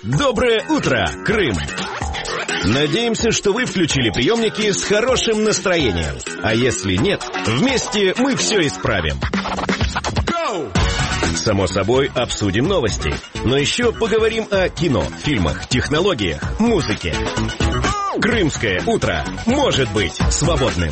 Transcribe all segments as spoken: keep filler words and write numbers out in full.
Доброе утро, Крым! Надеемся, что вы включили приемники с хорошим настроением. А если нет, вместе мы все исправим. Go! Само собой, обсудим новости. Но еще поговорим о кино, фильмах, технологиях, музыке. Крымское утро может быть свободным.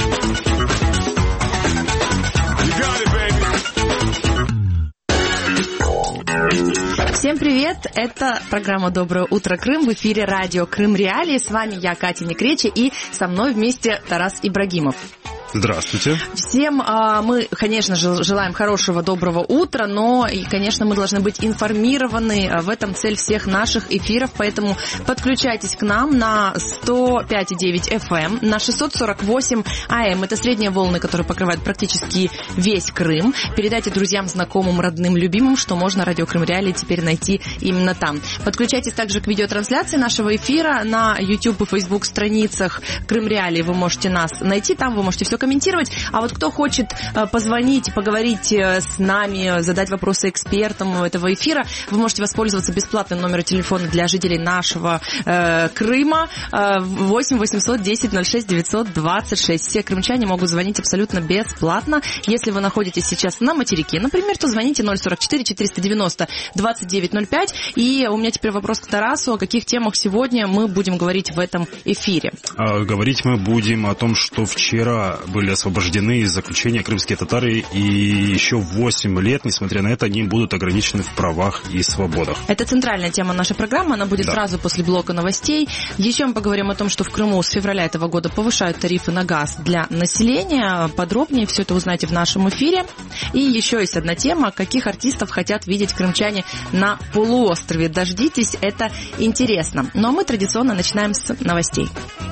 Всем привет! Это программа «Доброе утро, Крым». В эфире радио «Крым Реалии». С вами я, Катя Некречи, и со мной вместе Тарас Ибрагимов. Здравствуйте. Всем а, мы, конечно же, желаем хорошего, доброго утра, но, и, конечно, мы должны быть информированы. В этом цель всех наших эфиров, поэтому подключайтесь к нам на сто пять и девять эф эм, на шестьсот сорок восемь эй эм. Это средние волны, которые покрывают практически весь Крым. Передайте друзьям, знакомым, родным, любимым, что можно радио «Крым Реалии» теперь найти именно там. Подключайтесь также к видеотрансляции нашего эфира на YouTube и Facebook страницах «Крым Реалии». Вы можете нас найти, там вы можете все комментировать. А вот кто хочет позвонить, поговорить с нами, задать вопросы экспертам этого эфира, вы можете воспользоваться бесплатным номером телефона для жителей нашего э, Крыма восемь восемьсот десять ноль шесть девятьсот двадцать шесть. Все крымчане могут звонить абсолютно бесплатно. Если вы находитесь сейчас на материке, например, то звоните ноль сорок четыре четыреста девяносто двадцать девять ноль пять. И у меня теперь вопрос к Тарасу. О каких темах сегодня мы будем говорить в этом эфире? А, говорить мы будем о том, что вчера были освобождены из заключения крымские татары, и еще восемь лет, несмотря на это, они будут ограничены в правах и свободах. Это центральная тема нашей программы, она будет да. сразу после блока новостей. Еще мы поговорим о том, что в Крыму с февраля этого года повышают тарифы на газ для населения. Подробнее все это узнаете в нашем эфире. И еще есть одна тема, каких артистов хотят видеть крымчане на полуострове. Дождитесь, это интересно. Ну а мы традиционно начинаем с новостей.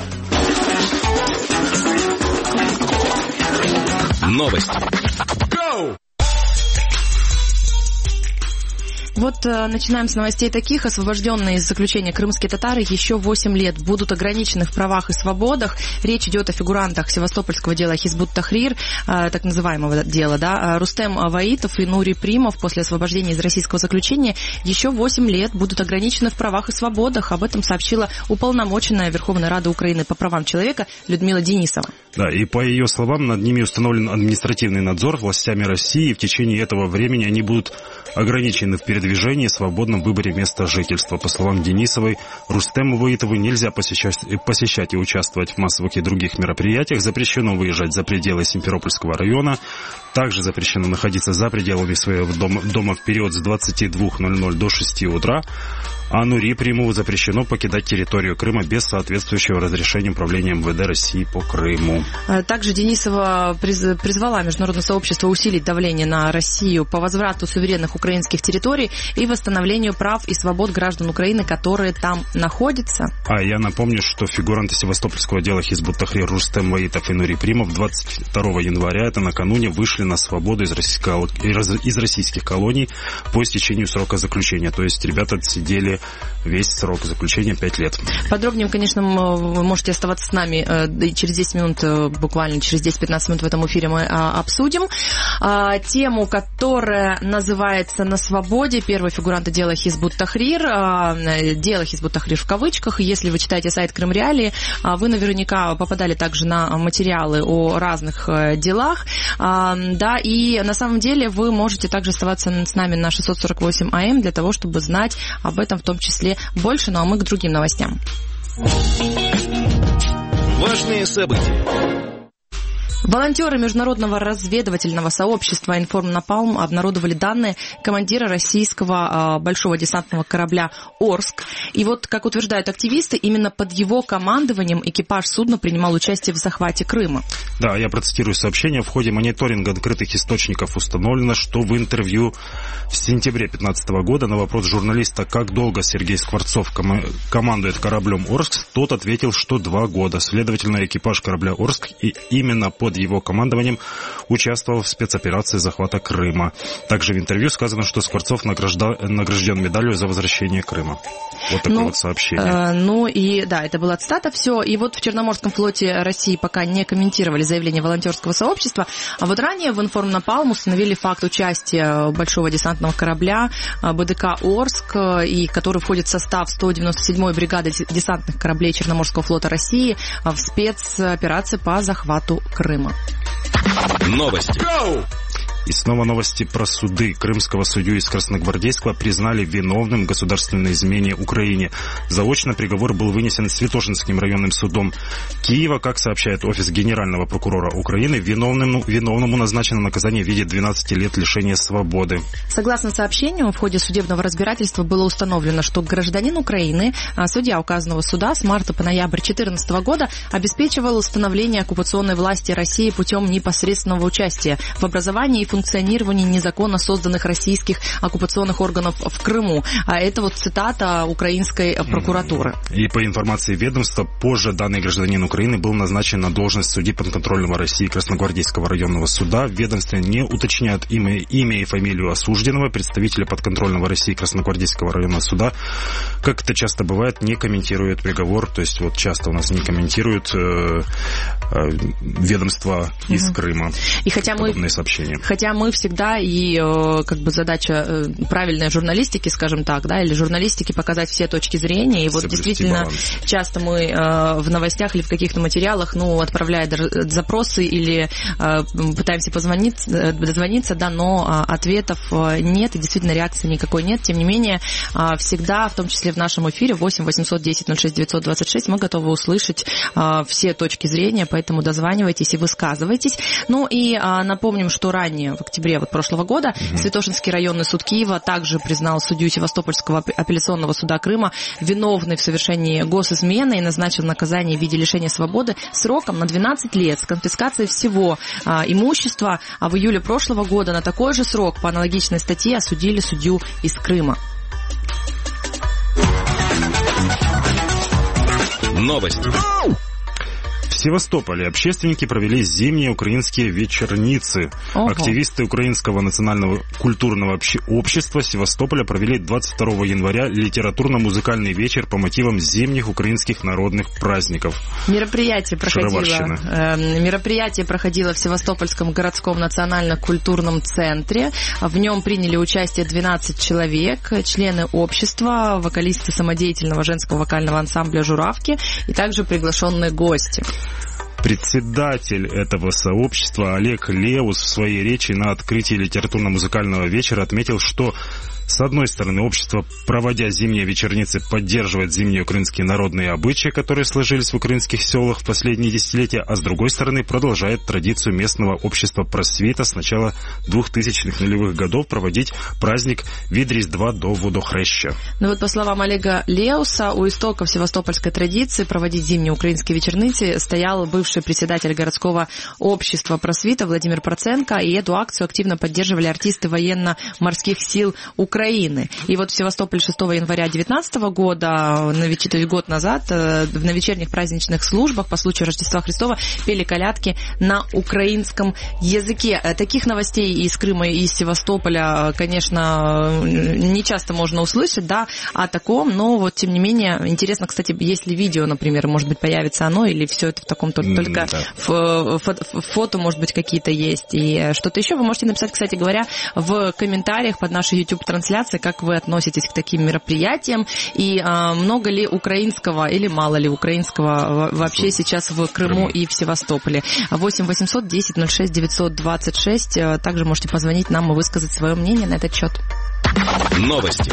Новости. Go! Вот э, начинаем с новостей таких. Освобожденные из заключения крымские татары еще восемь лет будут ограничены в правах и свободах. Речь идет о фигурантах севастопольского дела Хизбут-Тахрир, э, так называемого дела, да. Рустем Ваитов и Нури Примов после освобождения из российского заключения еще восемь лет будут ограничены в правах и свободах. Об этом сообщила уполномоченная Верховной Рады Украины по правам человека Людмила Денисова. Да, и по ее словам, над ними установлен административный надзор властями России, и в течение этого времени они будут ограничены в передвижении, свободном выборе места жительства. По словам Денисовой, Рустему Ваитову нельзя посещать, посещать и участвовать в массовых и других мероприятиях, запрещено выезжать за пределы Симферопольского района, также запрещено находиться за пределами своего дома, дома в период с двадцати двух ноль-ноль до шести утра, а Нури Примову запрещено покидать территорию Крыма без соответствующего разрешения управления эм вэ дэ России по Крыму. Также Денисова призвала международное сообщество усилить давление на Россию по возврату суверенных украинских территорий и восстановлению прав и свобод граждан Украины, которые там находятся. А я напомню, что фигуранты севастопольского дела Хизбут-Тахрир Рустем Ваитов и Нури Примов двадцать второго января, это накануне, вышли на свободу из, из российских колоний по истечению срока заключения. То есть ребята отсидели весь срок заключения пять лет. Подробнее, конечно, вы можете оставаться с нами. Через десять минут, буквально через десять-пятнадцать минут в этом эфире мы обсудим тему, которая называется «На свободе». Первый фигурант дела Хизбут-Тахрир. Дело Хизбут-Тахрир в кавычках. Если вы читаете сайт Крым Реалии, вы наверняка попадали также на материалы о разных делах. Да, и на самом деле вы можете также оставаться с нами на шестьсот сорок восемь эй эм для того, чтобы знать об этом в том числе больше. Ну а мы к другим новостям. Важные события. Волонтеры международного разведывательного сообщества «Информнапалм» обнародовали данные командира российского большого десантного корабля «Орск». И вот, как утверждают активисты, именно под его командованием экипаж судна принимал участие в захвате Крыма. Да, я процитирую сообщение. В ходе мониторинга открытых источников установлено, что в интервью в сентябре две тысячи пятнадцатого года на вопрос журналиста, как долго Сергей Скворцов ком- командует кораблем «Орск», тот ответил, что два года. Следовательно, экипаж корабля «Орск» и именно под под его командованием участвовал в спецоперации захвата Крыма. Также в интервью сказано, что Скворцов награжда... награжден медалью за возвращение Крыма. Вот такое ну, вот сообщение. Э, ну и да, это была цитата, все. И вот в Черноморском флоте России пока не комментировали заявление волонтерского сообщества, а вот ранее в Информнапалм установили факт участия большого десантного корабля БДК «Орск», и который входит в состав сто девяносто седьмой бригады десантных кораблей Черноморского флота России в спецоперации по захвату Крыма. Новости. И снова новости про суды. Крымского судью из Красногвардейского признали виновным в государственной измене Украине. Заочно приговор был вынесен Святошинским районным судом Киева. Как сообщает офис генерального прокурора Украины, виновному, виновному назначено наказание в виде двенадцати лет лишения свободы. Согласно сообщению, в ходе судебного разбирательства было установлено, что гражданин Украины, судья указанного суда, с марта по ноябрь две тысячи четырнадцатого года обеспечивал установление оккупационной власти России путем непосредственного участия в образовании и функционировании незаконно созданных российских оккупационных органов в Крыму. А это вот цитата украинской прокуратуры. И по информации ведомства, позже данный гражданин Украины был назначен на должность судьи подконтрольного России Красногвардейского районного суда. В ведомстве не уточняют имя, имя и фамилию осужденного. Представители подконтрольного России Красногвардейского районного суда, как это часто бывает, не комментируют приговор. То есть вот часто у нас не комментируют э, э, ведомства из угу. Крыма. И хотя подобные мы, сообщения. Хотя мы всегда и как бы задача правильной журналистики, скажем так, да, или журналистики показать все точки зрения. И вот соблюсти действительно баланс. Часто мы в новостях или в каких-то материалах, ну, отправляя запросы или пытаемся позвонить, дозвониться, да, но ответов нет, и действительно реакции никакой нет. Тем не менее, всегда, в том числе в нашем эфире восемь восемьсот десять ноль шесть девятьсот двадцать шесть, мы готовы услышать все точки зрения, поэтому дозванивайтесь и высказывайтесь. Ну и напомним, что ранее, в октябре вот прошлого года, угу. Святошинский районный суд Киева также признал судью Севастопольского апелляционного суда Крыма виновной в совершении госизмены и назначил наказание в виде лишения свободы сроком на двенадцать лет с конфискацией всего а, имущества. А в июле прошлого года на такой же срок по аналогичной статье осудили судью из Крыма. Новости. В Севастополе общественники провели зимние украинские вечерницы. Ого. Активисты Украинского национального культурного общества Севастополя провели двадцать второго января литературно-музыкальный вечер по мотивам зимних украинских народных праздников. Мероприятие проходило, э, мероприятие проходило в Севастопольском городском национально-культурном центре. В нем приняли участие двенадцать человек, члены общества, вокалисты самодеятельного женского вокального ансамбля «Журавки» и также приглашенные гости. Председатель этого сообщества Олег Леус в своей речи на открытии литературно-музыкального вечера отметил, что с одной стороны, общество, проводя зимние вечерницы, поддерживает зимние украинские народные обычаи, которые сложились в украинских селах в последние десятилетия, а с другой стороны, продолжает традицию местного общества просвета с начала двухтысячных нулевых годов проводить праздник від Різдва до Водохреща. Ну вот по словам Олега Леуса, у истоков севастопольской традиции проводить зимние украинские вечерницы стоял бывший председатель городского общества просвета Владимир Проценко, и эту акцию активно поддерживали артисты военно-морских сил Украины. Украины. И вот в Севастополе шестого января две тысячи девятнадцатого года, то есть год назад, на вечерних праздничных службах по случаю Рождества Христова пели колядки на украинском языке. Таких новостей из Крыма и из Севастополя, конечно, не часто можно услышать, да, о таком, но вот тем не менее, интересно, кстати, есть ли видео, например, может быть, появится оно, или все это в таком только mm, да. в, в, фото, может быть, какие-то есть, и что-то еще. Вы можете написать, кстати говоря, в комментариях под нашей YouTube-трансляцией, как вы относитесь к таким мероприятиям, и а, много ли украинского или мало ли украинского вообще сейчас в Крыму и в Севастополе. восемь восемьсот десять ноль шесть девятьсот двадцать шесть. Также можете позвонить нам и высказать свое мнение на этот счет. Новости.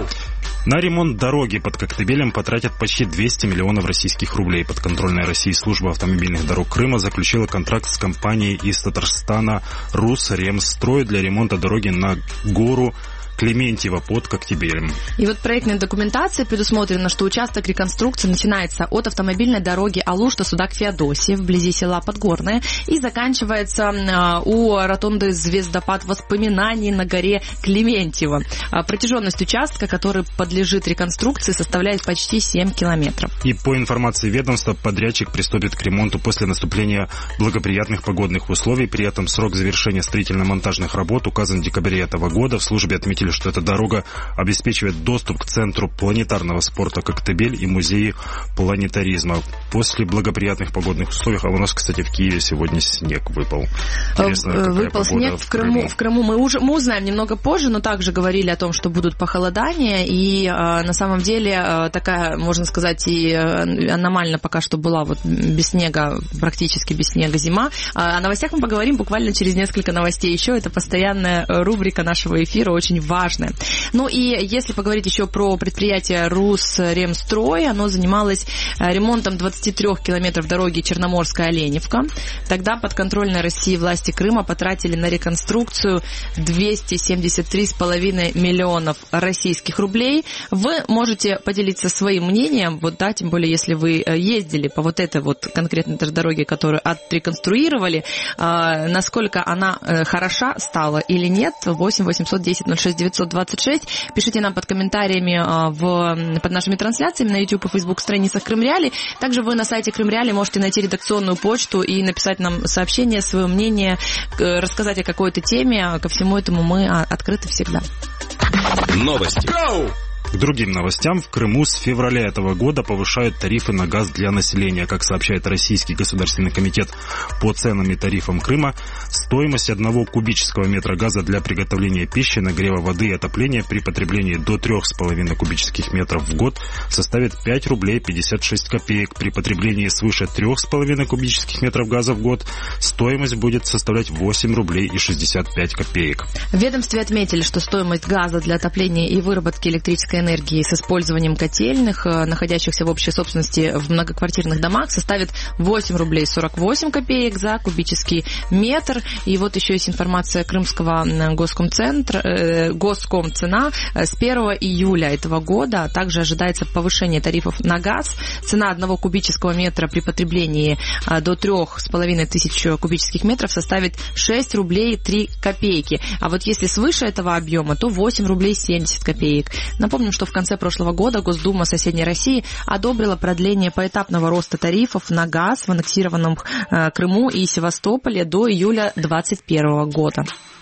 На ремонт дороги под Коктебелем потратят почти двести миллионов российских рублей. Подконтрольная России служба автомобильных дорог Крыма заключила контракт с компанией из Татарстана «Русремстрой» для ремонта дороги на гору Клементьево под Коктебелем. И вот проектной документации предусмотрено, что участок реконструкции начинается от автомобильной дороги Алушта-Судак-Феодосия вблизи села Подгорное и заканчивается у ротонды «Звездопад воспоминаний» на горе Клементьево. Протяженность участка, который подлежит реконструкции, составляет почти семь километров. И по информации ведомства, подрядчик приступит к ремонту после наступления благоприятных погодных условий. При этом срок завершения строительно-монтажных работ указан в декабре этого года. В службе отметили, что эта дорога обеспечивает доступ к центру планетарного спорта Коктебель и музею планетаризма. После благоприятных погодных условий, а у нас, кстати, в Киеве сегодня снег выпал. Интересно, выпал снег в Крыму. Крыму. В Крыму мы уже мы узнаем немного позже, но также говорили о том, что будут похолодания, и а, на самом деле а, такая, можно сказать, и аномально пока что была вот без снега, практически без снега зима. А, о новостях мы поговорим буквально через несколько новостей еще. Это постоянная рубрика нашего эфира, очень важная. Ну и если поговорить еще про предприятие Русремстрой, оно занималось ремонтом двадцати трёх километров дороги Черноморская-Оленевка. Тогда подконтрольной России власти Крыма потратили на реконструкцию двести семьдесят три с половиной миллионов российских рублей. Вы можете поделиться своим мнением, вот да, тем более, если вы ездили по вот этой вот конкретной дороге, которую отреконструировали, э, насколько она э, хороша стала или нет. восемь восемьсот десять ноль шесть девятьсот двадцать шесть. Пишите нам под комментариями э, в, под нашими трансляциями на YouTube и Facebook страницах Крымреали. Также вы на сайте Крымреали можете найти редакционную почту и написать нам сообщение, свое мнение, э, рассказать о какой-то теме. Ко всему этому мы открыты всегда. Новости. Go! К другим новостям. В Крыму с февраля этого года повышают тарифы на газ для населения. Как сообщает Российский государственный комитет по ценам и тарифам Крыма, стоимость одного кубического метра газа для приготовления пищи, нагрева воды и отопления при потреблении до трёх с половиной кубических метров в год составит пять рублей пятьдесят шесть копеек. При потреблении свыше трёх с половиной кубических метров газа в год стоимость будет составлять восемь рублей и шестьдесят пять копеек. В ведомстве отметили, что стоимость газа для отопления и выработки электрической энергии с использованием котельных, находящихся в общей собственности в многоквартирных домах, составит восемь рублей сорок восемь копеек за кубический метр. И вот еще есть информация Крымского госкомцентра, э, госкомцена. С первого июля этого года также ожидается повышение тарифов на газ. Цена одного кубического метра при потреблении до трех с половиной тысяч кубических метров составит шесть рублей три копейки. А вот если свыше этого объема, то восемь рублей семьдесят копеек. Напомню, что в конце прошлого года Госдума соседней России одобрила продление поэтапного роста тарифов на газ в аннексированном э, Крыму и Севастополе до июля двадцать первого года.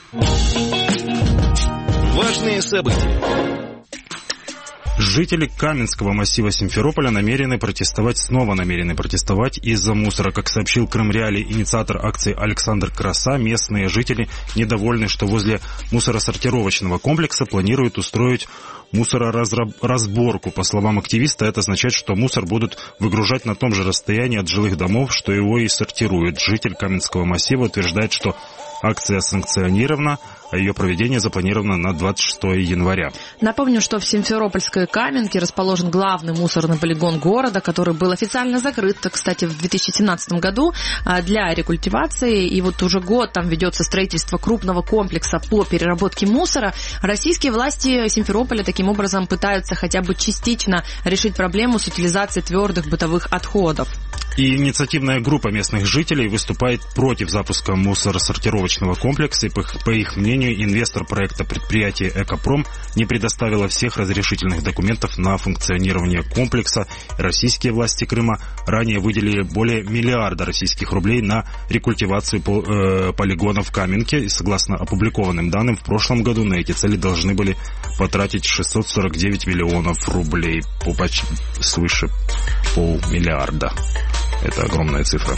Важные события. Жители Каменского массива Симферополя намерены протестовать, снова намерены протестовать из-за мусора. Как сообщил Крымреали инициатор акции Александр Краса, местные жители недовольны, что возле мусоросортировочного комплекса планируют устроить мусороразборку. По словам активиста, это означает, что мусор будут выгружать на том же расстоянии от жилых домов, что его и сортируют. Житель Каменского массива утверждает, что акция санкционирована, а ее проведение запланировано на двадцать шестого января. Напомню, что в Симферопольской Каменке расположен главный мусорный полигон города, который был официально закрыт, кстати, в две тысячи семнадцатом году для рекультивации. И вот уже год там ведется строительство крупного комплекса по переработке мусора. Российские власти Симферополя таким образом пытаются хотя бы частично решить проблему с утилизацией твердых бытовых отходов. И инициативная группа местных жителей выступает против запуска мусоросортировочного комплекса. И, по их мнению, инвестор проекта предприятия «Экопром» не предоставила всех разрешительных документов на функционирование комплекса. Российские власти Крыма ранее выделили более миллиарда российских рублей на рекультивацию полигона в Каменке. И, согласно опубликованным данным, в прошлом году на эти цели должны были потратить шестьсот сорок девять миллионов рублей, по почти свыше полмиллиарда. Это огромная цифра.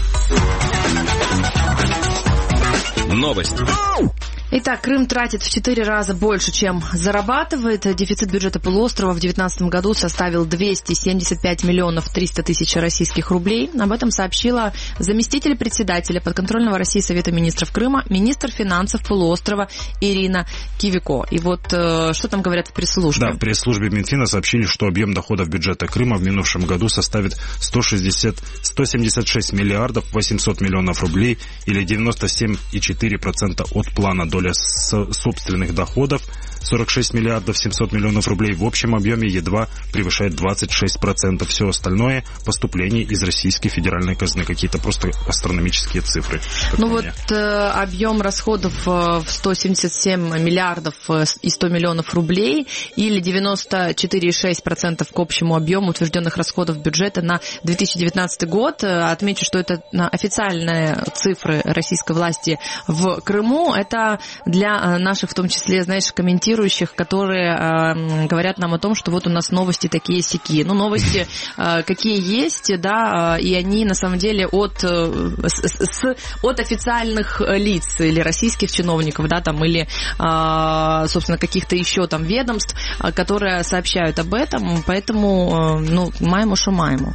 Новости. Итак, Крым тратит в четыре раза больше, чем зарабатывает. Дефицит бюджета полуострова в две тысячи девятнадцатом году составил двести семьдесят пять миллионов триста тысяч российских рублей. Об этом сообщила заместитель председателя подконтрольного России Совета министров Крыма, министр финансов полуострова Ирина Кивико. И вот что там говорят в пресс-службе? Да, в пресс-службе Минфина сообщили, что объем доходов бюджета Крыма в минувшем году составит сто шестьдесят, сто семьдесят шесть миллиардов восемьсот миллионов рублей или девяносто семь целых четыре десятых процента от плана. Доля собственных доходов сорок шесть миллиардов семьсот миллионов рублей в общем объеме едва превышает двадцать шесть процентов. Все остальное – поступление из российской федеральной казны. Какие-то просто астрономические цифры. Ну вот э, объем расходов в сто семьдесят семь миллиардов и сто миллионов рублей или девяносто четыре целых шесть десятых процента к общему объему утвержденных расходов бюджета на две тысячи девятнадцатый год. Отмечу, что это официальные цифры российской власти в Крыму. Это для наших, в том числе, знаешь, комментирующих, которые э, говорят нам о том, что вот у нас новости такие-сякие. Ну, новости э, какие есть, да, и они на самом деле от, э, с, с, от официальных лиц или российских чиновников, да, там, или, э, собственно, каких-то еще там ведомств, которые сообщают об этом, поэтому, э, ну, маємо, що маємо.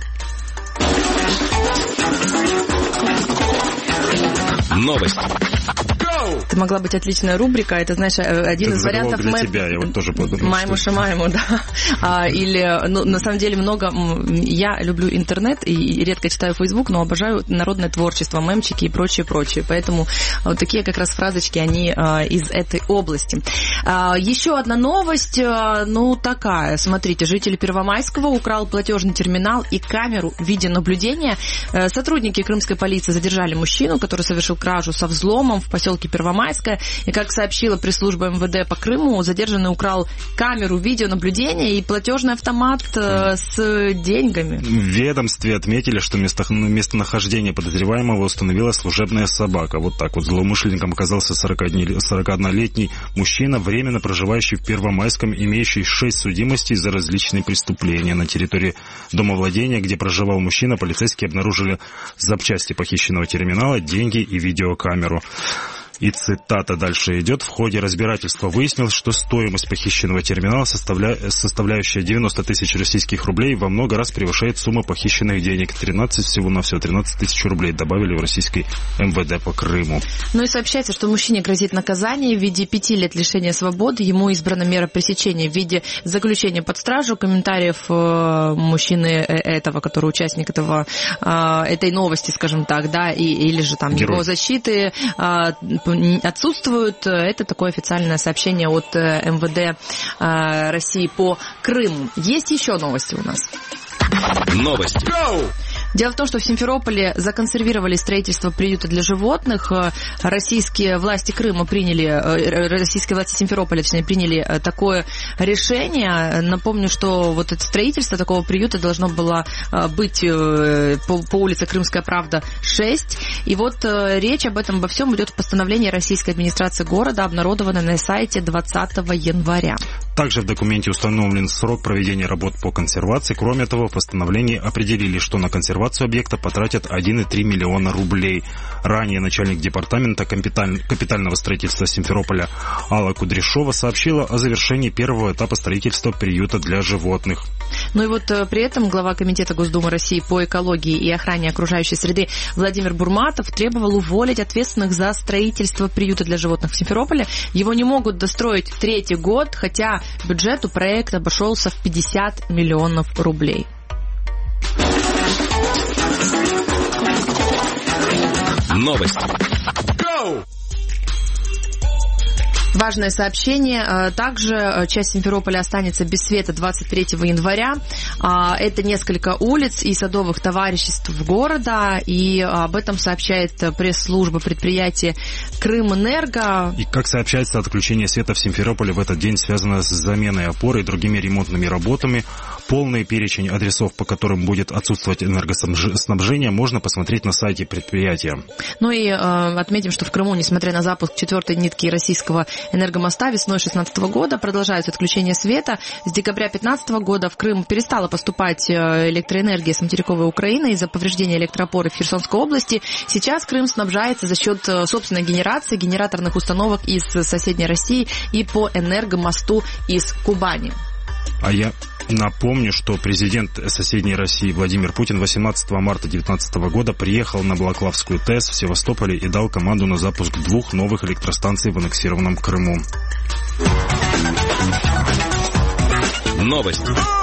Новость. Это могла быть отличная рубрика. Это, знаешь, один это из вариантов... для мы... тебя, я вот тоже подумал. Майму что... шамайму, да. А, или, ну, на самом деле, много... Я люблю интернет и редко читаю Facebook, но обожаю народное творчество, мемчики и прочее-прочее. Поэтому вот такие как раз фразочки, они а, из этой области. А, еще одна новость, а, ну, такая. Смотрите, житель Первомайского украл платежный терминал и камеру видеонаблюдения. Сотрудники крымской полиции задержали мужчину, который совершил кражу со взломом в поселке Первомайская. И, как сообщила пресс-служба эм вэ дэ по Крыму, задержанный украл камеру видеонаблюдения и платежный автомат с деньгами. В ведомстве отметили, что местонахождение подозреваемого установила служебная собака. Вот так вот. Злоумышленником оказался сорокаоднолетний мужчина, временно проживающий в Первомайском, имеющий шесть судимостей за различные преступления. На территории домовладения, где проживал мужчина, полицейские обнаружили запчасти похищенного терминала, деньги и видеокамеру. И цитата дальше идет. В ходе разбирательства выяснилось, что стоимость похищенного терминала, составля... составляющая девяносто тысяч российских рублей, во много раз превышает сумму похищенных денег. тринадцать всего на все, тринадцать тысяч рублей добавили в российской эм вэ дэ по Крыму. Ну и сообщается, что мужчине грозит наказание в виде пяти лет лишения свободы. Ему избрана мера пресечения в виде заключения под стражу. Комментариев мужчины этого, который участник этого, этой новости, скажем так, да, и, или же там Герой. Его защиты отсутствуют. Это такое официальное сообщение от эм вэ дэ России по Крыму. Есть еще новости у нас. Новости. Go! Дело в том, что в Симферополе законсервировали строительство приюта для животных. Российские власти Крыма приняли, российские власти Симферополя приняли такое решение. Напомню, что вот это строительство такого приюта должно было быть по, по улице Крымская Правда, шесть. И вот речь об этом, обо всем идет в постановлении Российской администрации города, обнародованное на сайте двадцатого января. Также в документе установлен срок проведения работ по консервации. Кроме того, в постановлении определили, что на консервацию объекта потратят один целых три миллиона рублей. Ранее начальник департамента капитального строительства Симферополя Алла Кудряшова сообщила о завершении первого этапа строительства приюта для животных. Ну и вот при этом глава Комитета Госдумы России по экологии и охране окружающей среды Владимир Бурматов требовал уволить ответственных за строительство приюта для животных в Симферополе. Его не могут достроить третий год, хотя бюджет у проекта обошелся в пятьдесят миллионов рублей. Новость. Важное сообщение. Также часть Симферополя останется без света двадцать третьего января. Это несколько улиц и садовых товариществ города. И об этом сообщает пресс-служба предприятия Крымэнерго. И, как сообщается, отключение света в Симферополе в этот день связано с заменой опоры и другими ремонтными работами. Полный перечень адресов, по которым будет отсутствовать энергоснабжение, можно посмотреть на сайте предприятия. Ну и э, отметим, что в Крыму, несмотря на запуск четвертой нитки российского энергомоста весной две тысячи шестнадцатого года, продолжается отключение света. С декабря две тысячи пятнадцатого года в Крым перестала поступать электроэнергия с материковой Украины из-за повреждения электроопоры в Херсонской области. Сейчас Крым снабжается за счет собственной генерации, генераторных установок из соседней России и по энергомосту из Кубани. А я напомню, что президент соседней России Владимир Путин восемнадцатого марта две тысячи девятнадцатого года приехал на Балаклавскую ТЭС в Севастополе и дал команду на запуск двух новых электростанций в аннексированном Крыму. Новость.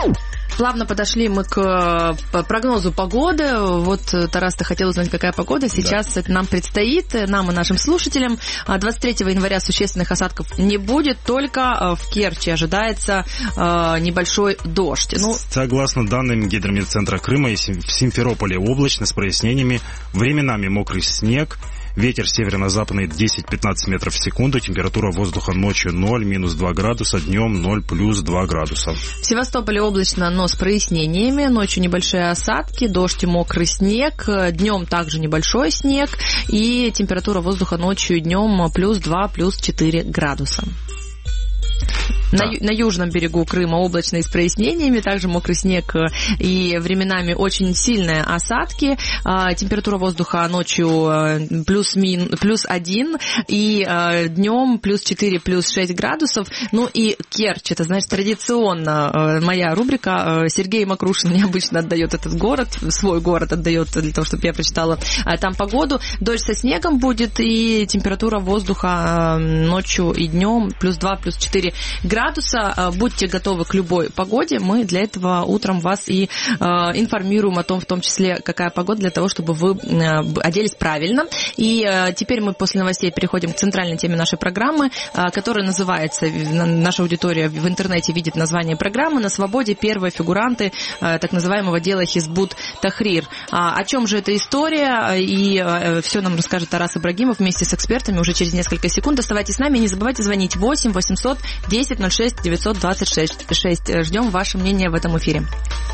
Плавно подошли мы к прогнозу погоды. Вот, Тарас, ты хотел узнать, какая погода. Сейчас да. это нам предстоит, нам и нашим слушателям. двадцать третьего января существенных осадков не будет, только в Керчи ожидается небольшой дождь. Ну... Согласно данным Гидрометцентра Крыма, в Симферополе облачно с прояснениями, временами мокрый снег. Ветер северо-западный десять-пятнадцать метров в секунду. Температура воздуха ночью ноль, минус два градуса, днем ноль, плюс два градуса. В Севастополе облачно, но с прояснениями. Ночью небольшие осадки, дождь и мокрый снег. Днем также небольшой снег. И температура воздуха ночью и днем плюс два, плюс четыре градуса. На, да. на южном берегу Крыма облачно и с прояснениями, также мокрый снег и временами очень сильные осадки. Температура воздуха ночью плюс, мин, плюс один, и днем плюс четыре, плюс шесть градусов. Ну и Керчь, это, значит, традиционно моя рубрика. Сергей Макрушин мне обычно отдает этот город, свой город отдает для того, чтобы я прочитала там погоду. Дождь со снегом будет, и температура воздуха ночью и днем плюс два, плюс четыре градуса. Будьте готовы к любой погоде. Мы для этого утром вас и э, информируем о том, в том числе, какая погода, для того, чтобы вы э, оделись правильно. И э, теперь мы после новостей переходим к центральной теме нашей программы, э, которая называется, наша аудитория в интернете видит название программы «На свободе первые фигуранты э, так называемого дела Хизбут Тахрир». А, о чем же эта история? И э, все нам расскажет Тарас Ибрагимов вместе с экспертами уже через несколько секунд. Оставайтесь с нами, не забывайте звонить восемь восемьсот десять ноль шесть девятьсот двадцать шесть. Ждем ваше мнение в этом эфире.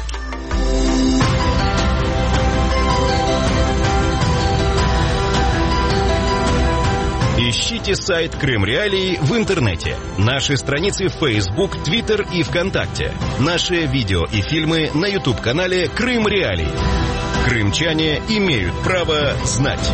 Ищите сайт Крым Реалии в интернете. Наши страницы в Facebook, Twitter и ВКонтакте. Наши видео и фильмы на YouTube-канале Крым Реалии. Крымчане имеют право знать.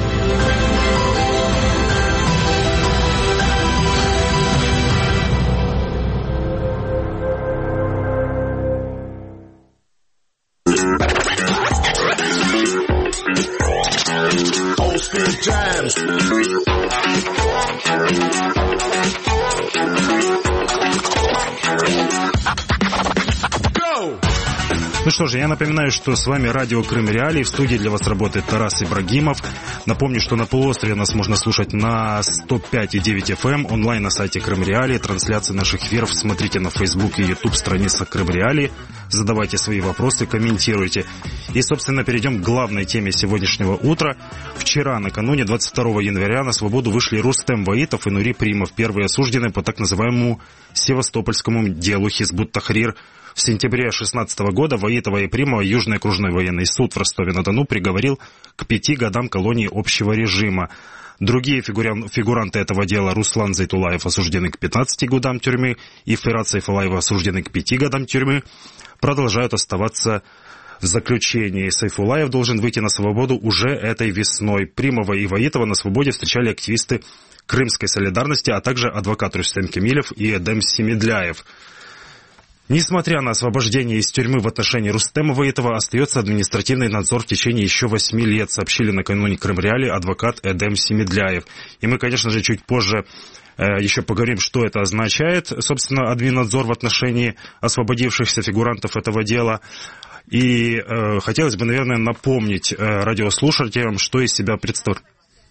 Ну что же, я напоминаю, что с вами радио Крым Реалии. В студии для вас работает Тарас Ибрагимов. Напомню, что на полуострове нас можно слушать на сто пять и девять эф эм, онлайн на сайте Крым Реалии. Трансляции наших эфиров смотрите на Facebook и YouTube страницах Крым Реалии. Задавайте свои вопросы, комментируйте. И, собственно, перейдем к главной теме сегодняшнего утра. Вчера, накануне двадцать второго января, на свободу вышли Рустем Ваитов и Нури Примов, первые осужденные по так называемому севастопольскому делу Хизбут Тахрир. В сентябре две тысячи шестнадцатого года Ваитова и Примова Южный окружной военный суд в Ростове-на-Дону приговорил к пяти годам колонии общего режима. Другие фигуранты этого дела, Руслан Зайтулаев, осуждены к пятнадцати годам тюрьмы, и Ферат Сайфулаев, осуждены к пяти годам тюрьмы, продолжают оставаться в заключении. Сайфулаев должен выйти на свободу уже этой весной. Примова и Ваитова на свободе встречали активисты Крымской солидарности, а также адвокат Рустем Кемилев и Эдем Семедляев. Несмотря на освобождение из тюрьмы в отношении Рустема Ваитова, остается административный надзор в течение еще восьми лет, сообщили накануне Крым Реалии адвокат Эдем Семедляев. И мы, конечно же, чуть позже э, еще поговорим, что это означает, собственно, админнадзор в отношении освободившихся фигурантов этого дела. И э, хотелось бы, наверное, напомнить э, радиослушателям, что из себя представляет.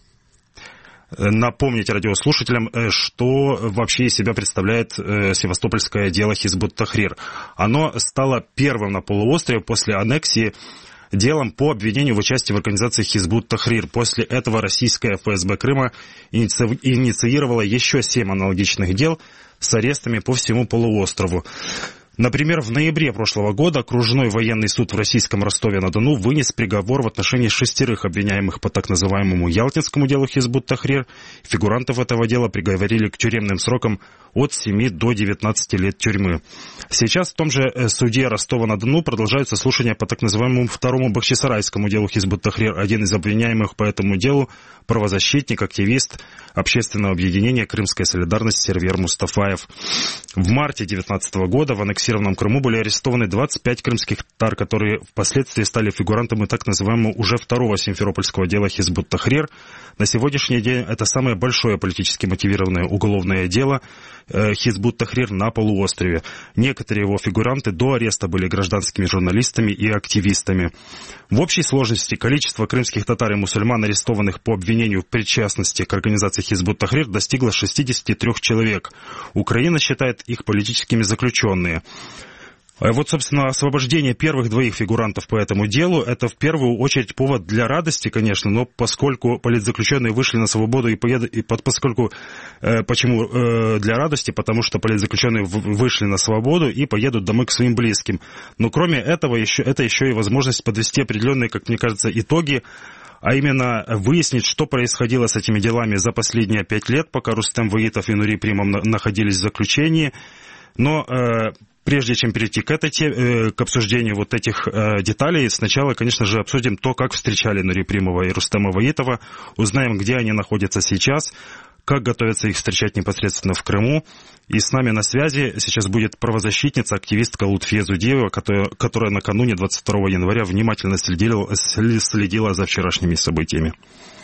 Напомнить радиослушателям, что вообще из себя представляет севастопольское дело Хизбут Тахрир. Оно стало первым на полуострове после аннексии делом по обвинению в участии в организации Хизбут Тахрир. После этого российская эф эс бэ Крыма иници... инициировала еще семь аналогичных дел с арестами по всему полуострову. Например, в ноябре прошлого года окружной военный суд в российском Ростове-на-Дону вынес приговор в отношении шестерых обвиняемых по так называемому Ялтинскому делу Хизбут Тахрир. Фигурантов этого дела приговорили к тюремным срокам от семи до девятнадцати лет тюрьмы. Сейчас в том же суде Ростова-на-Дону продолжаются слушания по так называемому второму бахчисарайскому делу Хизбут Тахрир. Один из обвиняемых по этому делу – правозащитник, активист общественного объединения «Крымская солидарность» Сервер Мустафаев. В марте две тысячи девятнадцатого года в аннексии аннексированном Крыму были арестованы двадцать пять крымских татар, которые впоследствии стали фигурантами так называемого уже второго симферопольского дела Хизб ут-Тахрир. На сегодняшний день это самое большое политически мотивированное уголовное дело Хизб ут-Тахрир на полуострове. Некоторые его фигуранты до ареста были гражданскими журналистами и активистами. В общей сложности количество крымских татар и мусульман, арестованных по обвинению в причастности к организации Хизб ут-Тахрир, достигло шестьдесят три человек. Украина считает их политическими заключенными. Вот, собственно, освобождение первых двоих фигурантов по этому делу, это в первую очередь повод для радости, конечно, но поскольку политзаключенные вышли на свободу и, поеду, и под, поскольку, э, почему э, для радости, потому что политзаключенные в, вышли на свободу и поедут домой к своим близким. Но кроме этого, еще, это еще и возможность подвести определенные, как мне кажется, итоги, а именно выяснить, что происходило с этими делами за последние пять лет, пока Рустем Ваитов и Нури Примов находились в заключении. Но э, прежде чем перейти к, этой, э, к обсуждению вот этих э, деталей, сначала, конечно же, обсудим то, как встречали Нури Примова и Рустема Ваитова, узнаем, где они находятся сейчас, как готовятся их встречать непосредственно в Крыму. И с нами на связи сейчас будет правозащитница, активистка Лутфия Зудиева, которая, которая накануне двадцать второго января внимательно следила, следила за вчерашними событиями.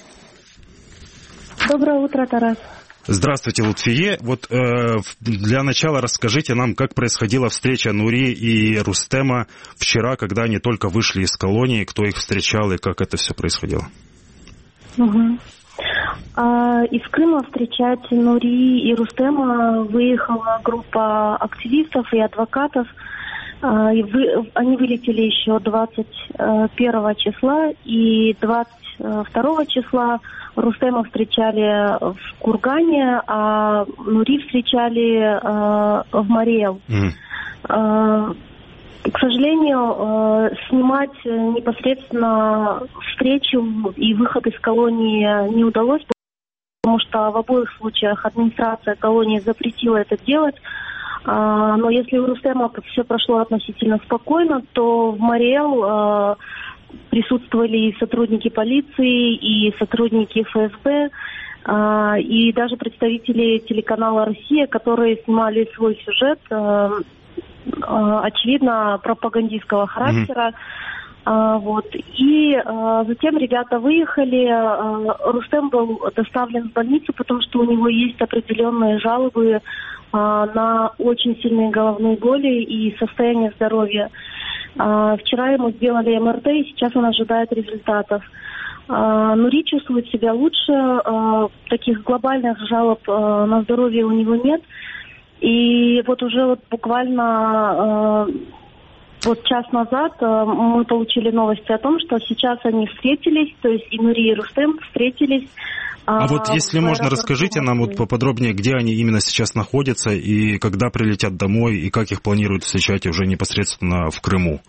Доброе утро, Тарас. Здравствуйте, Лутфие. Вот э, для начала расскажите нам, как происходила встреча Нури и Рустема вчера, когда они только вышли из колонии, кто их встречал и как это все происходило. Угу. А, из Крыма встречать Нури и Рустема выехала группа активистов и адвокатов. А, и вы, они вылетели еще двадцать первого числа, и двадцать второго числа Рустема встречали в Кургане, а Нури встречали э, в Мариэл. Mm. Э, к сожалению, э, снимать непосредственно встречу и выход из колонии не удалось, потому что в обоих случаях администрация колонии запретила это делать. Э, но если у Рустема все прошло относительно спокойно, то в Мариэл э, присутствовали и сотрудники полиции, и сотрудники эф эс бэ, э, и даже представители телеканала «Россия», которые снимали свой сюжет, э, э, очевидно, пропагандистского характера. Mm-hmm. Э, вот. И э, затем ребята выехали. Э, Рустем был доставлен в больницу, потому что у него есть определенные жалобы э, на очень сильные головные боли и состояние здоровья. Вчера ему сделали эм эр тэ, и сейчас он ожидает результатов. Нури чувствует себя лучше, таких глобальных жалоб на здоровье у него нет. И вот уже вот буквально вот час назад мы получили новости о том, что сейчас они встретились, то есть и Нури, и Рустем встретились. А, а вот если можно, расскажите нам вот поподробнее, где они именно сейчас находятся, и когда прилетят домой, и как их планируют встречать уже непосредственно в Крыму?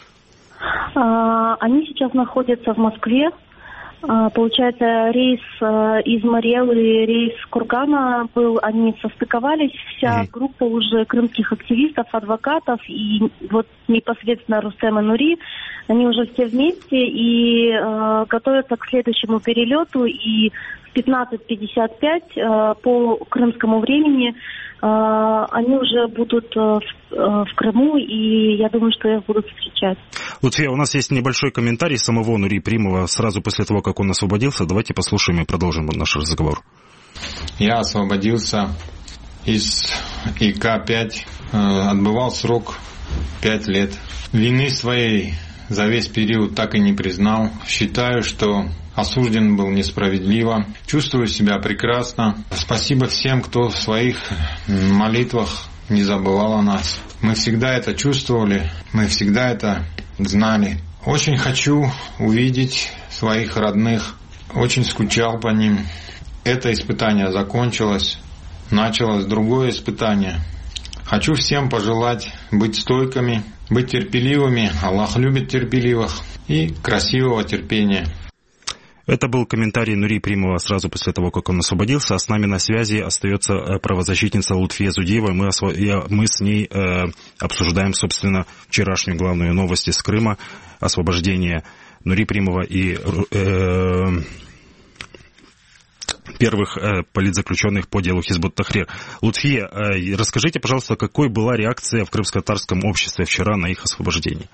А, они сейчас находятся в Москве. А, получается, рейс а, из Мариэл и рейс Кургана был, они состыковались, вся mm-hmm. группа уже крымских активистов, адвокатов и вот непосредственно Рустем и Нури, они уже все вместе и а, готовятся к следующему перелету, и в пятнадцать пятьдесят пять э, по крымскому времени э, они уже будут э, в, э, в Крыму, и я думаю, что их будут встречать. Лутфия, у нас есть небольшой комментарий самого Нури Примова сразу после того, как он освободился. Давайте послушаем и продолжим наш разговор. Я освободился из И К пять, э, отбывал срок пять лет. Вины своей за весь период так и не признал. Считаю, что осужден был несправедливо. Чувствую себя прекрасно. Спасибо всем, кто в своих молитвах не забывал о нас. Мы всегда это чувствовали, мы всегда это знали. Очень хочу увидеть своих родных. Очень скучал по ним. Это испытание закончилось. Началось другое испытание. Хочу всем пожелать быть стойкими, быть терпеливыми. Аллах любит терпеливых. И красивого терпения. Это был комментарий Нури Примова сразу после того, как он освободился. А с нами на связи остается правозащитница Лутфия Зудиева. Мы, осво... Мы с ней э, обсуждаем, собственно, вчерашнюю главную новость из Крыма. Освобождение Нури Примова и... Э, первых э, политзаключенных по делу Хизбут Тахрир. Лутфия, э, расскажите, пожалуйста, какой была реакция в крымско-татарском обществе вчера на их освобождение?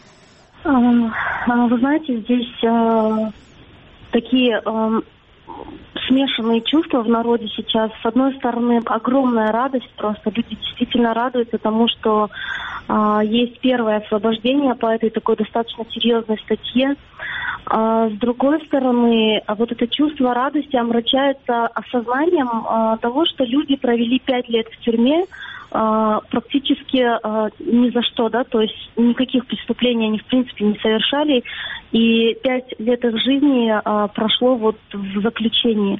Вы знаете, здесь э, такие э, смешанные чувства в народе сейчас. С одной стороны, огромная радость, просто люди действительно радуются тому, что э, есть первое освобождение по этой такой достаточно серьезной статье. А с другой стороны, вот это чувство радости омрачается осознанием а, того, что люди провели пять лет в тюрьме а, практически а, ни за что, да, то есть никаких преступлений они в принципе не совершали, и пять лет их жизни а, прошло вот в заключении.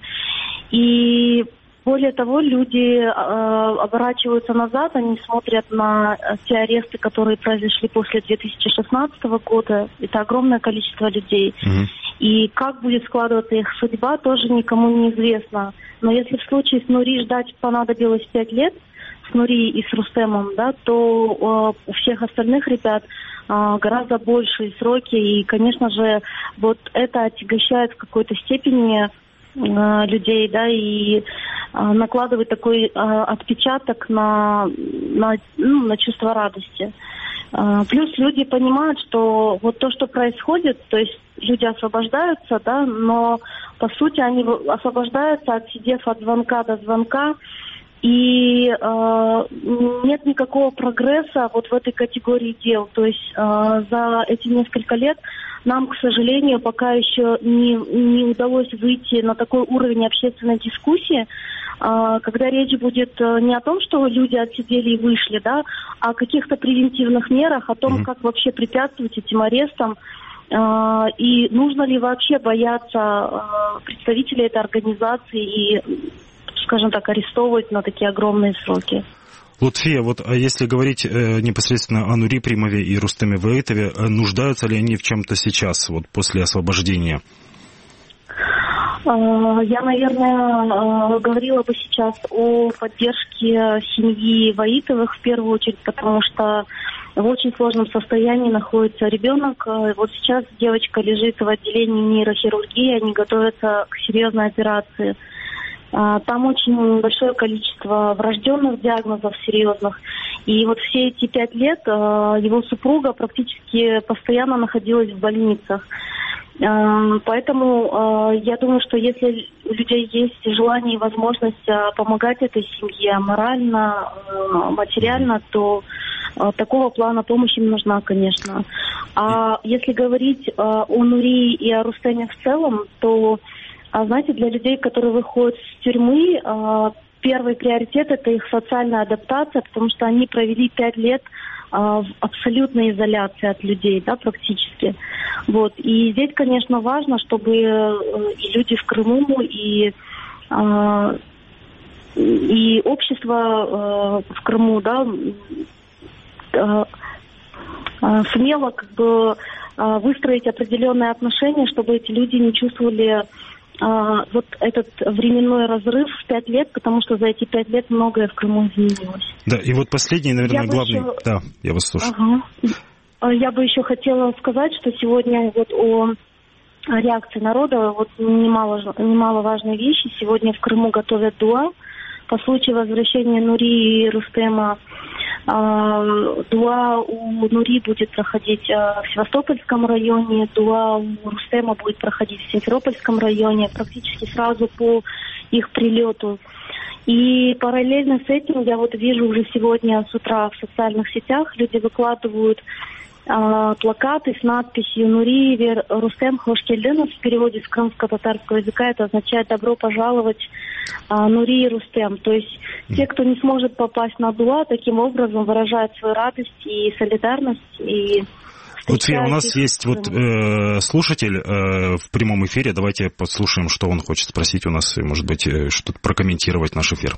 И более того, люди э, оборачиваются назад, они смотрят на те аресты, которые произошли после две тысячи шестнадцатого года. Это огромное количество людей. Mm-hmm. И как будет складываться их судьба, тоже никому не известно. Но если в случае с Нури ждать понадобилось пять лет, с Нури и с Рустемом, да, то э, у всех остальных ребят э, гораздо большие сроки. И, конечно же, вот это отягощает в какой-то степени людей, да, и а, накладывает такой а, отпечаток на, на, ну, на чувство радости. А, плюс люди понимают, что вот то, что происходит, то есть люди освобождаются, да, но по сути они освобождаются, отсидев от звонка до звонка, и э, нет никакого прогресса вот в этой категории дел. То есть э, за эти несколько лет нам, к сожалению, пока еще не, не удалось выйти на такой уровень общественной дискуссии, э, когда речь будет не о том, что люди отсидели и вышли, да, а о каких-то превентивных мерах, о том, mm-hmm. как вообще препятствовать этим арестам, э, и нужно ли вообще бояться э, представителей этой организации и, скажем так, арестовывать на такие огромные сроки. Лутфия, вот а если говорить э, непосредственно о Нури Примове и Рустеме Ваитове, э, нуждаются ли они в чем-то сейчас, вот после освобождения? Я, наверное, говорила бы сейчас о поддержке семьи Ваитовых в первую очередь, потому что в очень сложном состоянии находится ребенок. Вот сейчас девочка лежит в отделении нейрохирургии, они готовятся к серьезной операции. Там очень большое количество врожденных диагнозов серьезных. И вот все эти пять лет его супруга практически постоянно находилась в больницах. Поэтому я думаю, что если у людей есть желание и возможность помогать этой семье морально, материально, то такого плана помощь им нужна, конечно. А если говорить о Нури и о Рустеме в целом, то, знаете, для людей, которые выходят с тюрьмы, первый приоритет – это их социальная адаптация, потому что они провели пять лет в абсолютной изоляции от людей, да, практически. Вот. И здесь, конечно, важно, чтобы и люди в Крыму, и, и общество в Крыму, да, сумело как бы выстроить определенные отношения, чтобы эти люди не чувствовали а, вот этот временной разрыв в пять лет, потому что за эти пять лет многое в Крыму изменилось. Да, и вот последний, наверное, я главный... Еще... Да, я вас слушаю. Ага. Я бы еще хотела сказать, что сегодня вот о реакции народа вот немало, немаловажные вещи. Сегодня в Крыму готовят дуа по случаю возвращения Нури и Рустема. Дуа у Нури будет проходить в Севастопольском районе, дуа у Рустема будет проходить в Симферопольском районе, практически сразу по их прилету. И параллельно с этим я вот вижу уже сегодня с утра в социальных сетях люди выкладывают а, плакаты с надписью «Нури Рустем Хошкельденов». В переводе с крымско-татарского языка это означает «добро пожаловать а, Нури и Рустем». То есть те, кто не сможет попасть на дуа, таким образом выражают свою радость и солидарность. И Лутфия, у нас есть вот э, слушатель э, в прямом эфире. Давайте послушаем, что он хочет спросить у нас, и, может быть, что-то прокомментировать наш эфир.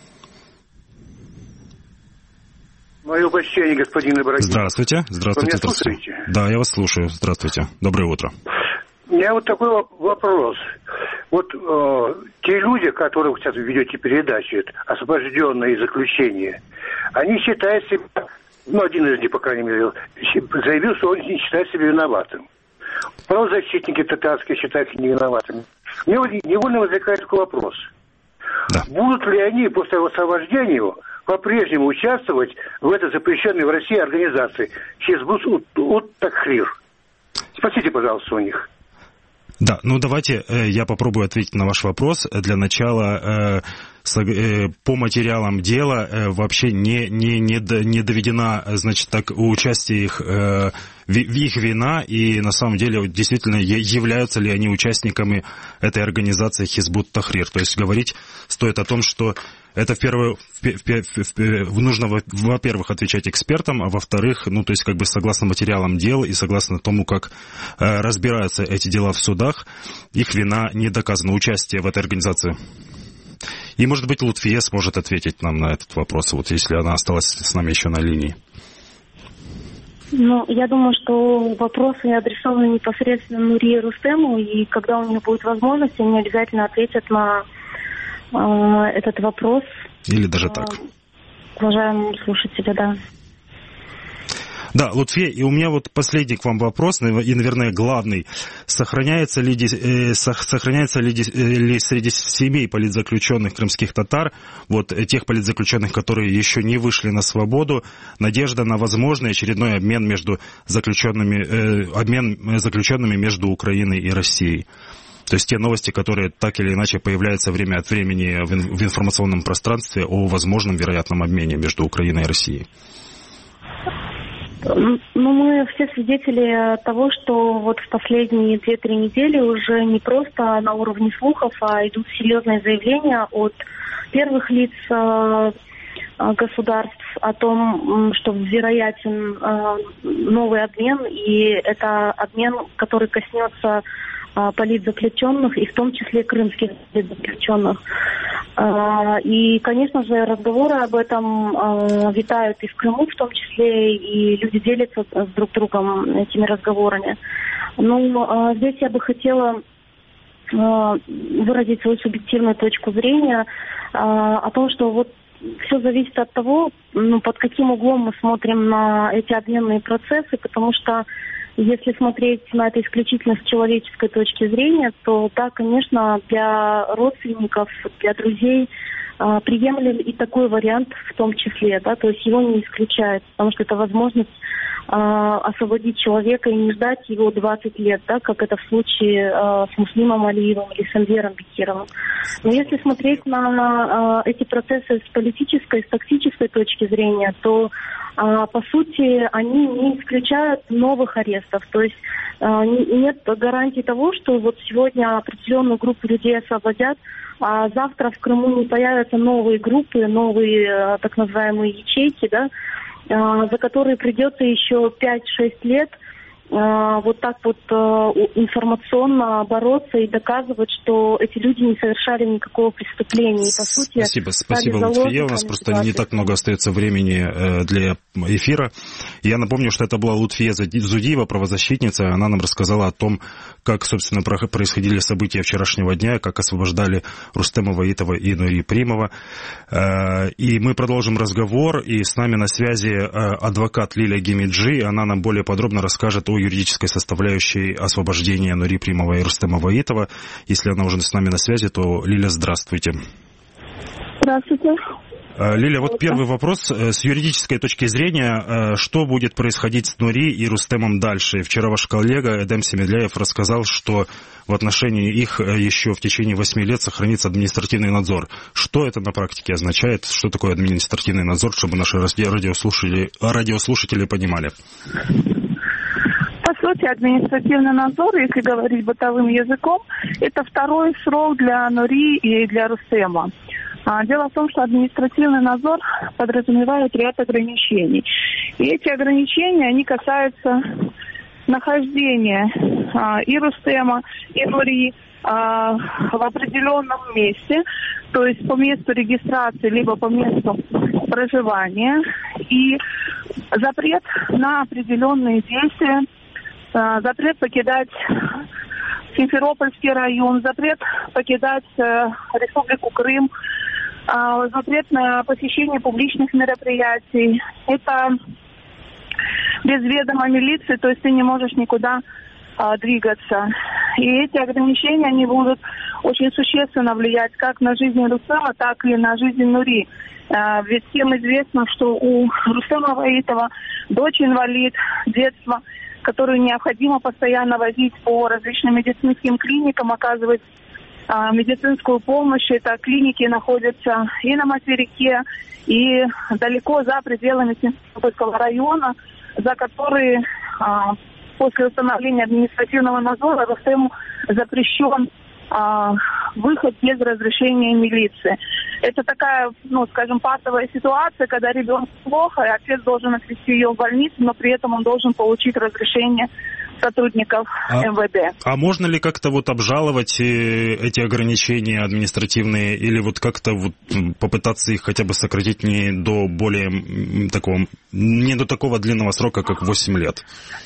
Мое почтение, господин Ибрагим. Здравствуйте. Здравствуйте. Вы меня слушаете? Да, я вас слушаю. Здравствуйте. Доброе утро. У меня вот такой вопрос. Вот э, те люди, которые сейчас вы ведете передачи, освобожденные из заключения, они считают себя, ну, один из них, по крайней мере, заявил, что он не считает себя виноватым. Правозащитники татарские считают себя невиноватыми. Мне невольно возникает такой вопрос. Да. Будут ли они после освобождения по-прежнему участвовать в этой запрещенной в России организации Хизбут ут-Тахрир? Спросите, пожалуйста, у них. Да, ну давайте э, я попробую ответить на ваш вопрос. Для начала, э, с, э, по материалам дела э, вообще не, не, не, до, не доведена, значит, так, участие их, э, в, в их вина, и на самом деле действительно являются ли они участниками этой организации Хизбут Тахрир. То есть говорить стоит о том, что это в первую, в, в, в, нужно, во-первых, отвечать экспертам, а во-вторых, ну, то есть, как бы, согласно материалам дел и согласно тому, как э, разбираются эти дела в судах, их вина не доказана, участие в этой организации. И, может быть, Лутфия сможет ответить нам на этот вопрос, вот, если она осталась с нами еще на линии. Ну, я думаю, что вопросы адресованы непосредственно Нурии и Рустему, и когда у них будет возможность, они обязательно ответят на этот вопрос. Или даже так. Уважаемому слушателю, да. Да, Лутфия, и у меня вот последний к вам вопрос, и, наверное, главный. Сохраняется ли, э, сохраняется ли, ли среди семей политзаключенных крымских татар, вот тех политзаключенных, которые еще не вышли на свободу, надежда на возможный очередной обмен между заключенными, э, обмен заключенными между Украиной и Россией? То есть те новости, которые так или иначе появляются время от времени в информационном пространстве о возможном вероятном обмене между Украиной и Россией. Ну, мы все свидетели того, что вот в последние две-три недели уже не просто на уровне слухов, а идут серьезные заявления от первых лиц государств о том, что вероятен новый обмен, и это обмен, который коснется политзаключенных, и в том числе крымских политзаключенных. И, конечно же, разговоры об этом витают и в Крыму в том числе, и люди делятся с друг другом этими разговорами. Но здесь я бы хотела выразить свою субъективную точку зрения о том, что вот все зависит от того, ну, под каким углом мы смотрим на эти обменные процессы, потому что если смотреть на это исключительно с человеческой точки зрения, то да, конечно, для родственников, для друзей э, приемлем и такой вариант в том числе, да, то есть его не исключают, потому что это возможность э, освободить человека и не ждать его двадцать лет, да, как это в случае э, с Муслимом Алиевым или с Энвером Бекировым. Но если смотреть на э, эти процессы с политической, с тактической точки зрения, то А, по сути, они не исключают новых арестов. То есть а, нет гарантии того, что вот сегодня определенную группу людей освободят, а завтра в Крыму не появятся новые группы, новые а, так называемые ячейки, да, а, за которые придется еще пять-шесть лет а, вот так вот а, информационно бороться и доказывать, что эти люди не совершали никакого преступления. И, по сути, спасибо, спасибо, Лутфия. У нас просто ситуации. Не так много остается времени э, для эфира. Я напомню, что это была Лутфия Зудиева, правозащитница. Она нам рассказала о том, как, собственно, происходили события вчерашнего дня, как освобождали Рустема Ваитова и Нури Примова. Э, и мы продолжим разговор. И с нами на связи э, адвокат Лилия Гемиджи. Она нам более подробно расскажет о юридической составляющей освобождения Нури Примова и Рустема Ваитова. Если она уже с нами на связи, то, Лиля, здравствуйте. Здравствуйте. Лиля, вот первый вопрос. С юридической точки зрения, что будет происходить с Нури и Рустемом дальше? Вчера ваш коллега Эдем Семедляев рассказал, что в отношении их еще в течение восьми лет сохранится административный надзор. Что это на практике означает? Что такое административный надзор, чтобы наши радиослушатели, радиослушатели понимали? По сути, административный надзор, если говорить бытовым языком, это второй срок для Нури и для Рустема. Дело в том, что административный надзор подразумевает ряд ограничений. И эти ограничения, они касаются нахождения и Рустема, и Нури в определенном месте, то есть по месту регистрации, либо по месту проживания, и запрет на определенные действия, запрет покидать Симферопольский район, запрет покидать Республику Крым, запрет на посещение публичных мероприятий. Это без ведома милиции, то есть ты не можешь никуда а, двигаться. И эти ограничения, они будут очень существенно влиять как на жизнь Рустема, так и на жизнь Нури. Ведь всем известно, что у Рустема Ваитова дочь инвалид детства, которую необходимо постоянно возить по различным медицинским клиникам, оказывать медицинскую помощь. Это клиники находятся и на материке, и далеко за пределами Симферопольского района, за которые а, после установления административного надзора Рустему запрещен а, выход без разрешения милиции. Это такая, ну, скажем, патовая ситуация, когда ребенку плохо, и отец должен отвезти ее в больницу, но при этом он должен получить разрешение сотрудников а, эм вэ дэ. А можно ли как-то вот обжаловать эти ограничения административные или вот как-то вот попытаться их хотя бы сократить не до более такого, не до такого длинного срока, как восемь лет?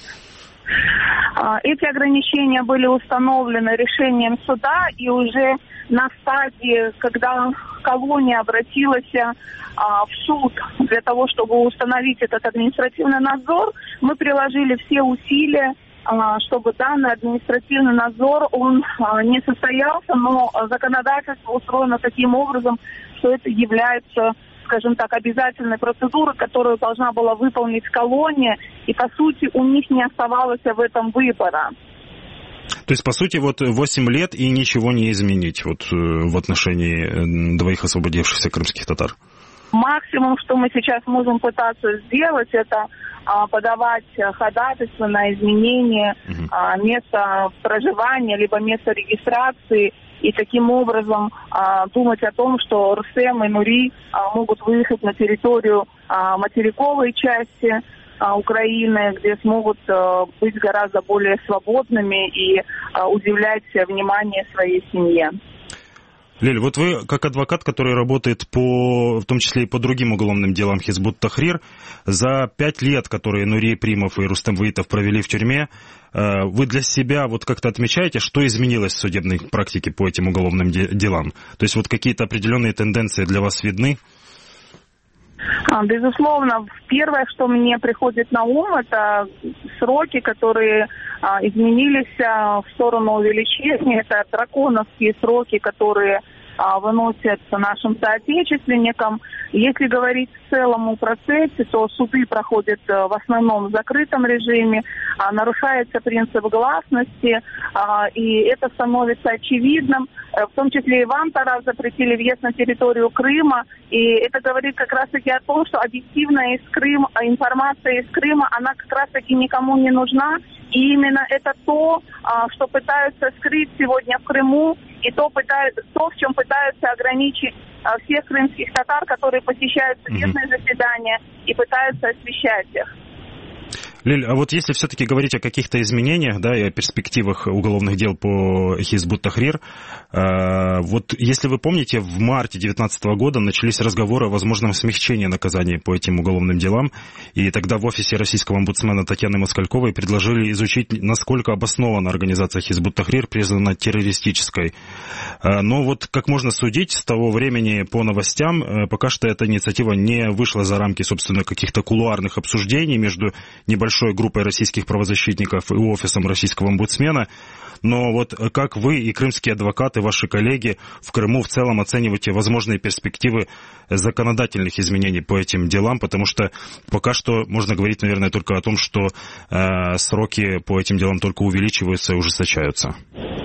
Эти ограничения были установлены решением суда, и уже на стадии, когда колония обратилась а, в суд для того, чтобы установить этот административный надзор, мы приложили все усилия, а, чтобы данный административный надзор, он а, не состоялся, но законодательство устроено таким образом, что это является, скажем так, обязательной процедурой, которую должна была выполнить колония, и, по сути, у них не оставалось в этом выбора. То есть, по сути, вот восемь лет и ничего не изменить вот в отношении двоих освободившихся крымских татар? Максимум, что мы сейчас можем пытаться сделать, это а, подавать ходатайство на изменение угу. а, места проживания, либо места регистрации, и таким образом а, думать о том, что Рустем и Нури а, могут выехать на территорию а, материковой части а, Украины, где смогут а, быть гораздо более свободными и а, уделять внимание своей семье. Лель, вот вы, как адвокат, который работает по, в том числе и по другим уголовным делам Хизбут Тахрир, за пять лет, которые Нурий Примов и Рустем Ваитов провели в тюрьме, вы для себя вот как-то отмечаете, что изменилось в судебной практике по этим уголовным де- делам? То есть вот какие-то определенные тенденции для вас видны? Безусловно, первое, что мне приходит на ум, это сроки, которые а, изменились а, в сторону увеличения. Это драконовские сроки, которые а, выносят нашим соотечественникам. Если говорить в целом о процессе, то суды проходят а, в основном в закрытом режиме, а, нарушается принцип гласности, а, и это становится очевидным. В том числе и вам, Тарас, запретили въезд на территорию Крыма. И это говорит как раз-таки о том, что объективная из Крыма, информация из Крыма, она как раз-таки никому не нужна. И именно это то, что пытаются скрыть сегодня в Крыму, и то, пытаются, то в чем пытаются ограничить всех крымских татар, которые посещают судебные mm-hmm. заседания, и пытаются освещать их. Лиль, а вот если все-таки говорить о каких-то изменениях, да, и о перспективах уголовных дел по Хизбут Тахрир, э, вот если вы помните, в марте две тысячи девятнадцатого года начались разговоры о возможном смягчении наказаний по этим уголовным делам, и тогда в офисе российского омбудсмена Татьяны Москальковой предложили изучить, насколько обоснованно организация Хизбут Тахрир признана террористической. Э, но вот, как можно судить, с того времени по новостям, э, пока что эта инициатива не вышла за рамки, собственно, каких-то кулуарных обсуждений между небольшой группой российских правозащитников и офисом российского омбудсмена. Но вот как вы и крымские адвокаты, ваши коллеги в Крыму в целом оцениваете возможные перспективы законодательных изменений по этим делам? Потому что пока что можно говорить, наверное, только о том, что э, сроки по этим делам только увеличиваются и ужесточаются.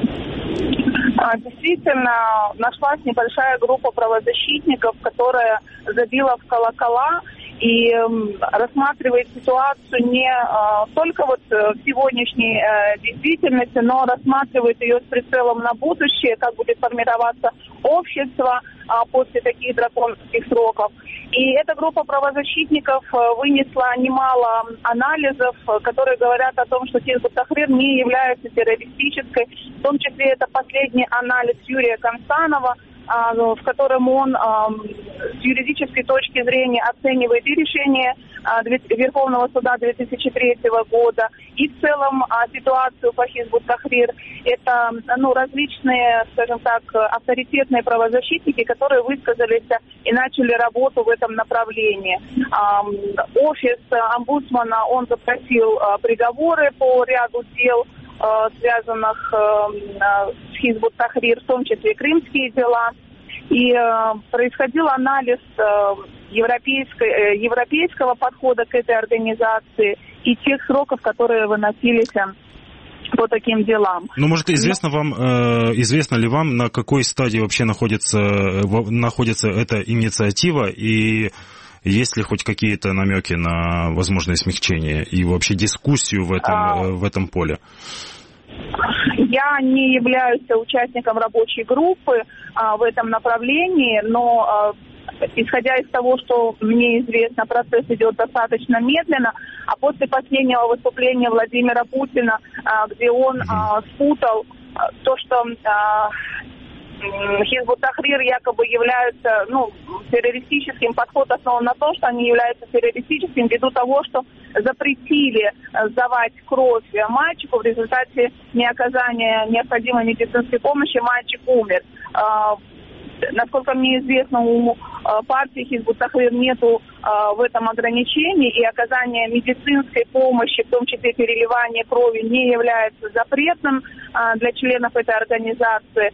Действительно, нашлась небольшая группа правозащитников, которая забила в колокола и э, рассматривает ситуацию не э, только вот в сегодняшней э, действительности, но рассматривает ее с прицелом на будущее, как будет формироваться общество э, после таких драконовских сроков. И эта группа правозащитников э, вынесла немало анализов, э, которые говорят о том, что Хизбут Тахрир не является террористической. В том числе это последний анализ Юрия Констанова, в котором он с юридической точки зрения оценивает и решение Верховного суда две тысячи третьего года, и в целом ситуацию по Хизбут Тахрир. Это ну, различные, скажем так, авторитетные правозащитники, которые высказались и начали работу в этом направлении. Офис омбудсмана, он запросил приговоры по ряду дел, связанных с Хизб ут-Тахрир, в том числе крымские дела. И э, происходил анализ э, европейской, э, европейского подхода к этой организации и тех сроков, которые выносились э, по таким делам. Ну, может, известно вам, э, известно ли вам, на какой стадии вообще находится, в, находится эта инициатива, и есть ли хоть какие-то намеки на возможное смягчение и вообще дискуссию в этом, а... в этом поле? Я не являюсь участником рабочей группы а, в этом направлении, но а, исходя из того, что мне известно, процесс идет достаточно медленно, а после последнего выступления Владимира Путина, а, где он а, спутал а, то, что а, Хизб ут-Тахрир якобы являются, ну, террористическим, подход основан на том, что они являются террористическим ввиду того, что запретили сдавать кровь мальчику, в результате неоказания необходимой медицинской помощи мальчик умер. Насколько мне известно, у партии Хизб ут-Тахрир нету в этом ограничений, и оказание медицинской помощи, в том числе переливание крови, не является запретным для членов этой организации.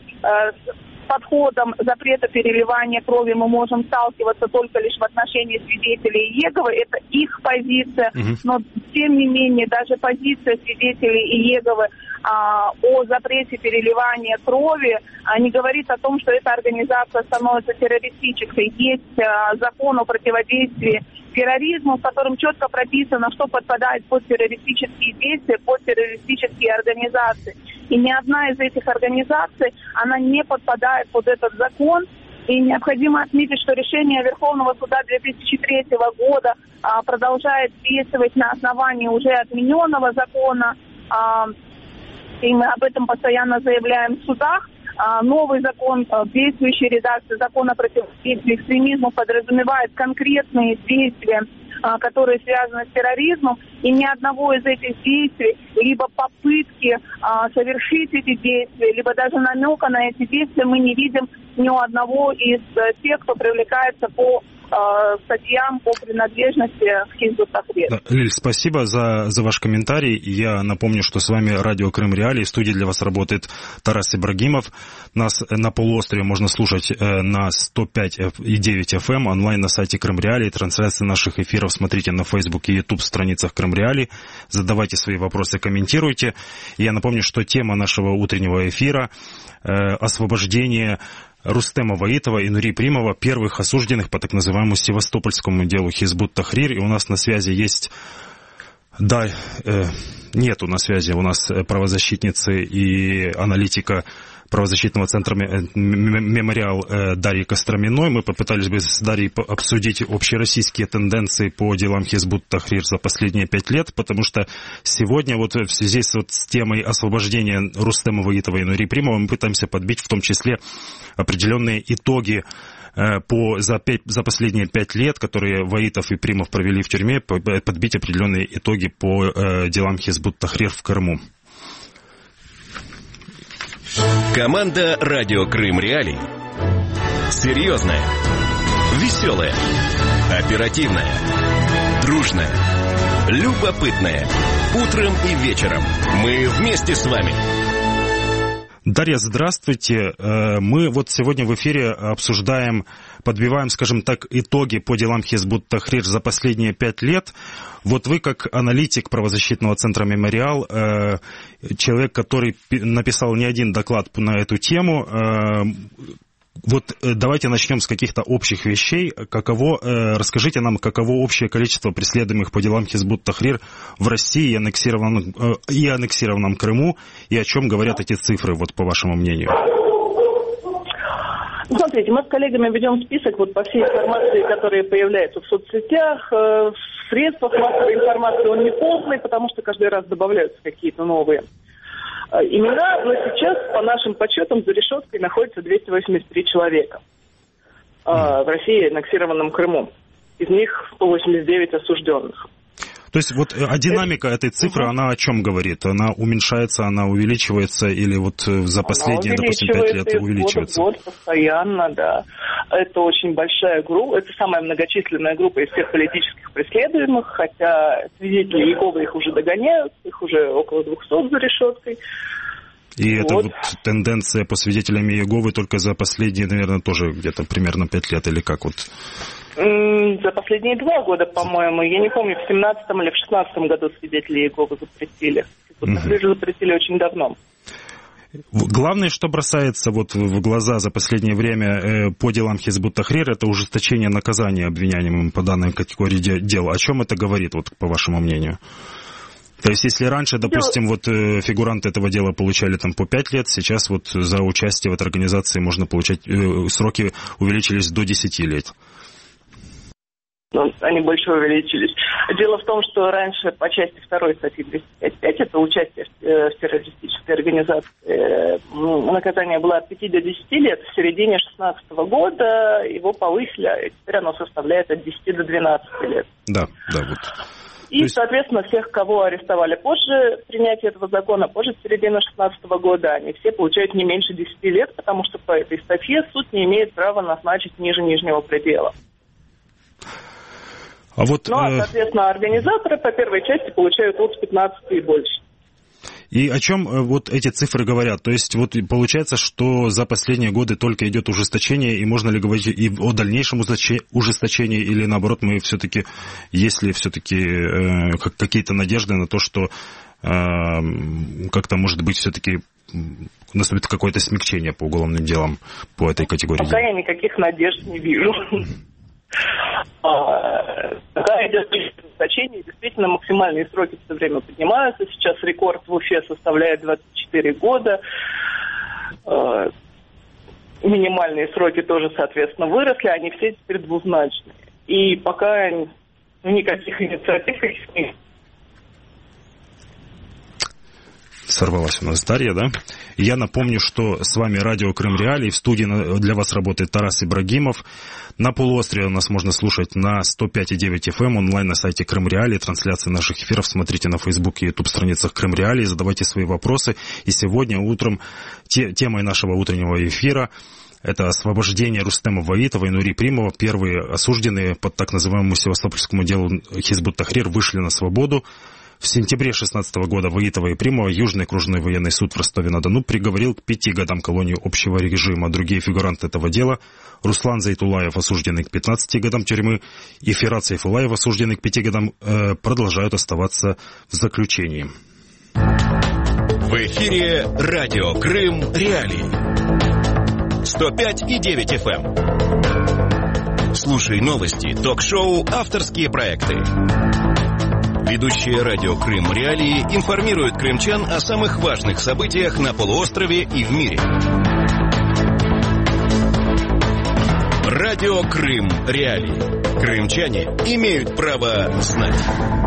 С подходом запрета переливания крови мы можем сталкиваться только лишь в отношении свидетелей Иеговы. Это их позиция, uh-huh. но тем не менее даже позиция свидетелей Иеговы а, о запрете переливания крови а, не говорит о том, что эта организация становится террористической. Есть а, закон о противодействии терроризму, в котором четко прописано, что подпадает под террористические действия, под террористические организации. И ни одна из этих организаций, она не подпадает под этот закон. И необходимо отметить, что решение Верховного суда две тысячи третьего года а, продолжает действовать на основании уже отмененного закона. А, и мы об этом постоянно заявляем в судах. А, новый закон, а, действующей редакции закона о противодействии экстремизму подразумевает конкретные действия, а, которые связаны с терроризмом, и ни одного из этих действий, либо попытки а, совершить эти действия, либо даже намека на эти действия мы не видим ни у одного из а, тех, кто привлекается по статьям по принадлежности к Хизб ут-Тахрир. Да, Лиль, спасибо за, за ваш комментарий. Я напомню, что с вами радио Крым Реалии. В студии для вас работает Тарас Ибрагимов. Нас на полуострове можно слушать на сто пять и девять эф эм, онлайн на сайте Крым Реалии. Трансляции наших эфиров смотрите на Facebook и YouTube страницах Крым Реалии. Задавайте свои вопросы, комментируйте. Я напомню, что тема нашего утреннего эфира э, освобождение Рустема Ваитова и Нури Примова, первых осужденных по так называемому севастопольскому делу Хизб ут-Тахрир. И у нас на связи есть... Да, э, нету на связи у нас правозащитницы и аналитика правозащитного центра «Мемориал» Дарьи Костроминой. Мы попытались бы с Дарьей обсудить общероссийские тенденции по делам Хизб ут-Тахрир за последние пять лет, потому что сегодня вот в связи с, вот, с темой освобождения Рустема Ваитова и Нури Примова мы пытаемся подбить в том числе определенные итоги по, за, пять, за последние пять лет, которые Ваитов и Примов провели в тюрьме, подбить определенные итоги по э, делам Хизб ут-Тахрир в Крыму. Команда «Радио Крым Реалии». Серьезная, веселая, оперативная, дружная, любопытная. Утром и вечером мы вместе с вами. Дарья, здравствуйте. Мы вот сегодня в эфире обсуждаем, подбиваем, скажем так, итоги по делам Хизб ут-Тахрир за последние пять лет. Вот вы, как аналитик правозащитного центра «Мемориал», человек, который написал не один доклад на эту тему, вот давайте начнем с каких-то общих вещей. Каково, расскажите нам, каково общее количество преследуемых по делам Хизб ут-Тахрир в России и аннексированном, и аннексированном Крыму, и о чем говорят эти цифры, вот по вашему мнению? Смотрите, мы с коллегами ведем список вот по всей информации, которая появляется в соцсетях, в средствах массовой информации. Он не полный, потому что каждый раз добавляются какие-то новые имена, но сейчас, по нашим подсчетам, за решеткой находится двести восемьдесят три человека mm. в России, аннексированном Крыму. Из них сто восемьдесят девять осужденных. То есть вот а динамика этой цифры, угу. она о чем говорит? Она уменьшается, она увеличивается или вот за последние, допустим, пять лет увеличивается? Год, год постоянно, да. Это очень большая группа, это самая многочисленная группа из всех политических преследуемых, хотя свидетели Иеговы их уже догоняют, их уже около двухсот за решеткой. И вот. это вот тенденция по свидетелям Иеговы только за последние, наверное, тоже где-то примерно пять лет или как вот? За последние два года, по-моему. Я не помню, в семнадцатом или в шестнадцатом году свидетели Иеговы запретили. Хизбут-Тахрир угу. запретили очень давно. Главное, что бросается вот в глаза за последнее время по делам Хизбут-Тахрир, это ужесточение наказания обвиняемым по данной категории дел. О чем это говорит, вот, по вашему мнению? То есть, если раньше, допустим, вот фигуранты этого дела получали там по пять лет, сейчас вот за участие в этой организации можно получать, сроки увеличились до десяти лет. Они больше увеличились. Дело в том, что раньше по части второй статьи двести пятьдесят пять, это участие в террористической организации, наказание было от пяти до десяти лет. В середине шестнадцатого года его повысили, и теперь оно составляет от десяти до двенадцати лет. Да, да, вот. И, есть... соответственно, всех, кого арестовали позже принятия этого закона, позже середины шестнадцатого года, они все получают не меньше десяти лет, потому что по этой статье суд не имеет права назначить ниже нижнего предела. А вот, ну, а, соответственно, организаторы по первой части получают от пятнадцати и больше. И о чем вот эти цифры говорят? То есть вот получается, что за последние годы только идет ужесточение, и можно ли говорить и о дальнейшем ужесточении, или наоборот, мы все-таки, есть ли все-таки э, какие-то надежды на то, что э, как-то, может быть, все-таки наступит какое-то смягчение по уголовным делам по этой категории? Пока я никаких надежд не вижу. Когда идет ужесточение, действительно максимальные сроки все время поднимаются. Сейчас рекорд в Уфе составляет двадцать четыре года. Минимальные сроки тоже, соответственно, выросли. Они все теперь двузначные. И пока ну, никаких инициатив нет. Сорвалась у нас Дарья, да? Я напомню, что с вами радио Крым Реалии. В студии для вас работает Тарас Ибрагимов. На полуострове нас можно слушать на сто пять и девять эф эм, онлайн на сайте Крым Реалии. Трансляции наших эфиров смотрите на Facebook и YouTube страницах Крым Реалии. Задавайте свои вопросы. И сегодня утром те, темой нашего утреннего эфира это освобождение Рустема Ваитова и Нури Примова. Первые осужденные под так называемому севастопольскому делу Хизбут-Тахрир вышли на свободу. В сентябре шестнадцатого года Ваитова и Примова Южный окружной военный суд в Ростове-на-Дону приговорил к пяти годам колонии общего режима. Другие фигуранты этого дела — Руслан Зайтулаев, осужденный к пятнадцати годам тюрьмы, и Фират Сайфулаев, осужденный к пяти годам, э, продолжают оставаться в заключении. В эфире радио Крым Реалии. сто пять и девять эф эм. Слушай новости, ток-шоу, авторские проекты. Ведущие радио Крым Реалии информируют крымчан о самых важных событиях на полуострове и в мире. Радио Крым Реалии. Крымчане имеют право знать.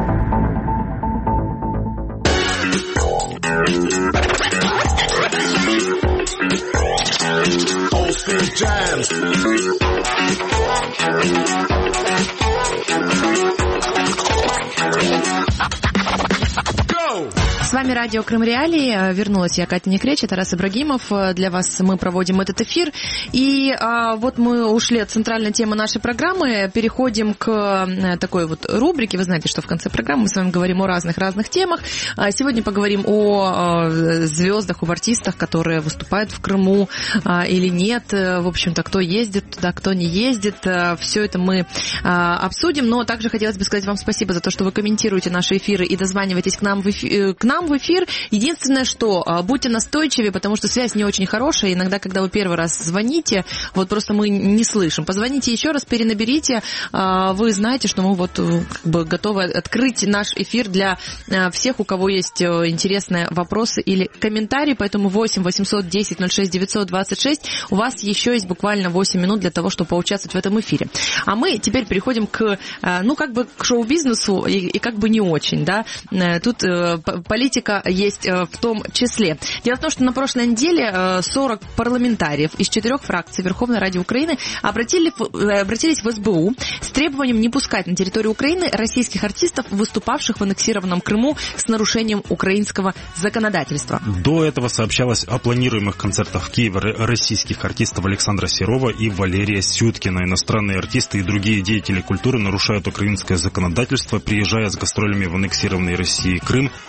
С вами радио Крым Реалии. Вернулась я, Катя Некреч, Тарас Ибрагимов. Для вас мы проводим этот эфир. И а, вот мы ушли от центральной темы нашей программы, переходим к такой вот рубрике. Вы знаете, что в конце программы мы с вами говорим о разных-разных темах. А сегодня поговорим о а, звездах, об артистах, которые выступают в Крыму а, или нет. В общем-то, кто ездит туда, кто не ездит. Все это мы а, обсудим. Но также хотелось бы сказать вам спасибо за то, что вы комментируете наши эфиры и дозваниваетесь к нам в эфир, к нам в эфир. Единственное, что будьте настойчивее, потому что связь не очень хорошая. Иногда, когда вы первый раз звоните, вот просто мы не слышим. Позвоните еще раз, перенаберите. Вы знаете, что мы вот как бы готовы открыть наш эфир для всех, у кого есть интересные вопросы или комментарии. Поэтому восемь восемьсот десять ноль шесть девятьсот двадцать шесть. У вас еще есть буквально восемь минут для того, чтобы поучаствовать в этом эфире. А мы теперь переходим к, ну, как бы к шоу-бизнесу и, и как бы не очень, да. Тут политика есть в том числе. Дело в том, что на прошлой неделе сорок парламентариев из четырех фракций Верховной Ради Украины обратили, обратились в эс бэ у с требованием не пускать на территорию Украины российских артистов, выступавших в аннексированном Крыму с нарушением украинского законодательства. До этого сообщалось о планируемых концертах в Киеве российских артистов Александра Серова и Валерия Сюткина. Иностранные артисты и другие деятели культуры нарушают украинское законодательство, приезжая с гастролями в аннексированный Россией Крым через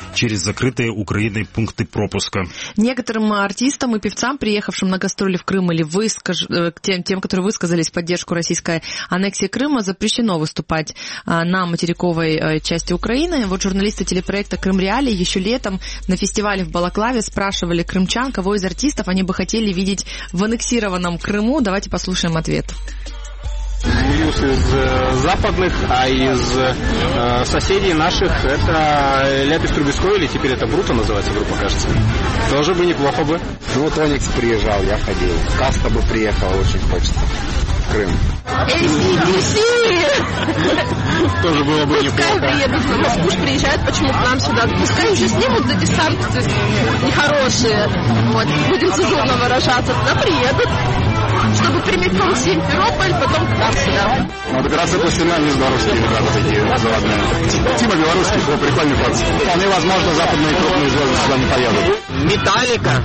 закрытые Украиной пункты пропуска. Некоторым артистам и певцам, приехавшим на гастроли в Крым или выскаж... тем, тем, которые высказались в поддержку российской аннексии Крыма, запрещено выступать на материковой части Украины. Вот журналисты телепроекта «Крым Реалии» еще летом на фестивале в Балаклаве спрашивали крымчан, кого из артистов они бы хотели видеть в аннексированном Крыму. Давайте послушаем ответ. Плюс из э, западных, а из э, соседей наших это Ляпис Трубецкой, или теперь это Бруто называется группа, кажется. Тоже бы неплохо бы. Ну вот Оникс приезжал, я ходил. Каста бы приехала, очень хочется. Крым. эй си ди си! Тоже было бы неплохо. Пускай приедут на Москву, приезжают, почему к нам сюда? Пускай уже снимут эти старты нехорошие. Вот, будем цензурно выражаться, тогда приедут. Чтобы прямиком в Симферополь, потом к нам сюда. Ну, вот операция «Пластина» не здоровские ребята такие заводные. Тима Белорусский был прикольный пацан. Вполне возможно, западные крупные звезды сюда не поедут. Металлика.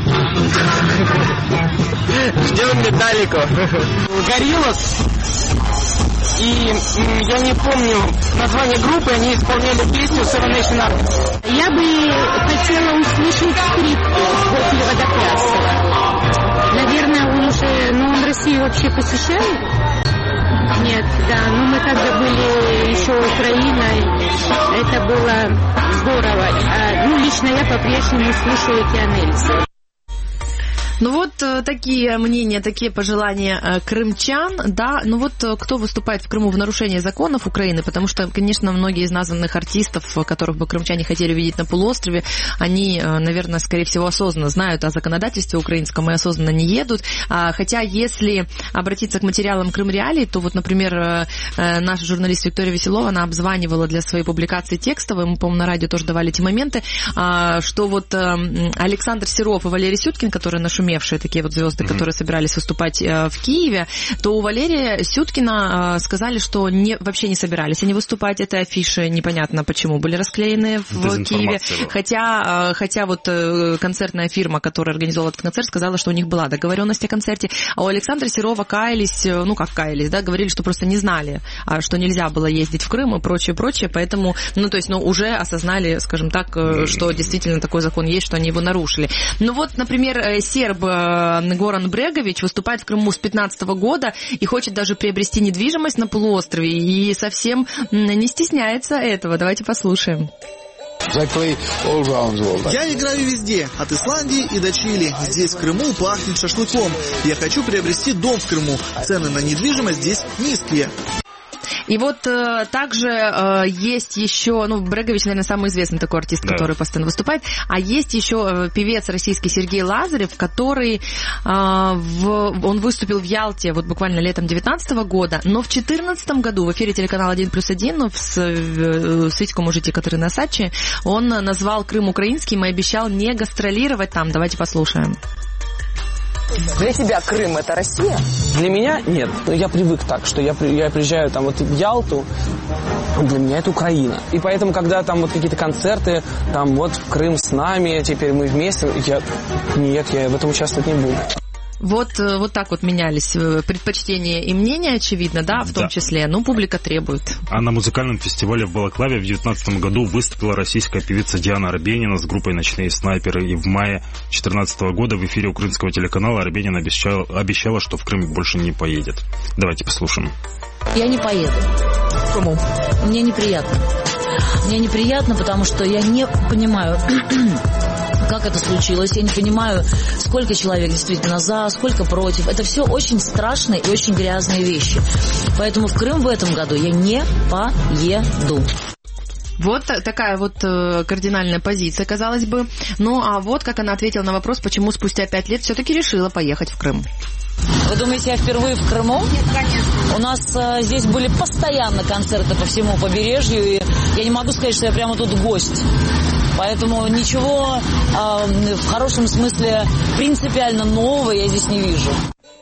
Ждем Металлику. Гориллас. И я не помню название группы, они исполняли песню Seven Nation Army. Я бы хотела услышать скрипку после Водоплясова. Наверное, он уже, ну, он Россию вообще посещает? Нет, да, ну мы когда были еще Украиной, это было здорово. А, ну, лично я по-прежнему слушаю Океан Эльзы. Ну вот такие мнения, такие пожелания крымчан, да, ну вот кто выступает в Крыму в нарушении законов Украины, потому что, конечно, многие из названных артистов, которых бы крымчане хотели видеть на полуострове, они, наверное, скорее всего, осознанно знают о законодательстве украинском и осознанно не едут, хотя если обратиться к материалам Крым Реалии, то вот, например, наша журналист Виктория Веселова, она обзванивала для своей публикации текстовой, мы, по-моему, на радио тоже давали эти моменты, что вот Александр Серов и Валерий Сюткин, которые нашумевшие такие вот звезды, mm-hmm. которые собирались выступать э, в Киеве, то у Валерия Сюткина э, сказали, что не, вообще не собирались они выступать. Это афиши непонятно почему были расклеены в Киеве. Хотя, э, хотя вот э, концертная фирма, которая организовала этот концерт, сказала, что у них была договоренность о концерте. А у Александра Серова каялись, э, ну как каялись, да, говорили, что просто не знали, а, что нельзя было ездить в Крым и прочее, прочее. Поэтому, ну то есть, ну уже осознали, скажем так, э, что действительно такой закон есть, что они его нарушили. Ну вот, например, э, серб Горан Брегович выступает в Крыму с пятнадцатого года и хочет даже приобрести недвижимость на полуострове и совсем не стесняется этого. Давайте послушаем. Я играю везде, от Исландии и до Чили. Здесь, в Крыму, пахнет шашлыком. Я хочу приобрести дом в Крыму. Цены на недвижимость здесь низкие. И вот э, также э, есть еще, ну, Брегович, наверное, самый известный такой артист, да. который постоянно выступает, а есть еще э, певец российский Сергей Лазарев, который, э, в, он выступил в Ялте вот буквально летом девятнадцатого года, но в четырнадцатом году в эфире телеканала один плюс один в, в, в Свитском житии Катерины Осадчей он назвал Крым украинским и обещал не гастролировать там. Давайте послушаем. Для тебя Крым — это Россия? Для меня нет. Я привык так, что я, я приезжаю там вот в Ялту, для меня это Украина. И поэтому, когда там вот какие-то концерты, там вот Крым с нами, теперь мы вместе, я... Нет, я в этом участвовать не буду. Вот, вот так вот менялись предпочтения и мнения, очевидно, да, в том да. числе. Ну, публика требует. А на музыкальном фестивале в Балаклаве в две тысячи девятнадцатом году выступила российская певица Диана Арбенина с группой «Ночные снайперы». И в мае две тысячи четырнадцатого года в эфире украинского телеканала Арбенина обещала, обещала, что в Крым больше не поедет. Давайте послушаем. Я не поеду. Почему? Мне неприятно. Мне неприятно, потому что я не понимаю... Как это случилось, я не понимаю, сколько человек действительно за, сколько против. Это все очень страшные и очень грязные вещи. Поэтому в Крым в этом году я не поеду. Вот такая вот кардинальная позиция, казалось бы. Ну, а вот как она ответила на вопрос, почему спустя пять лет все-таки решила поехать в Крым. Вы думаете, я впервые в Крыму? Нет, конечно. У нас а, здесь были постоянно концерты по всему побережью, и я не могу сказать, что я прямо тут гость. Поэтому ничего а, в хорошем смысле принципиально нового я здесь не вижу.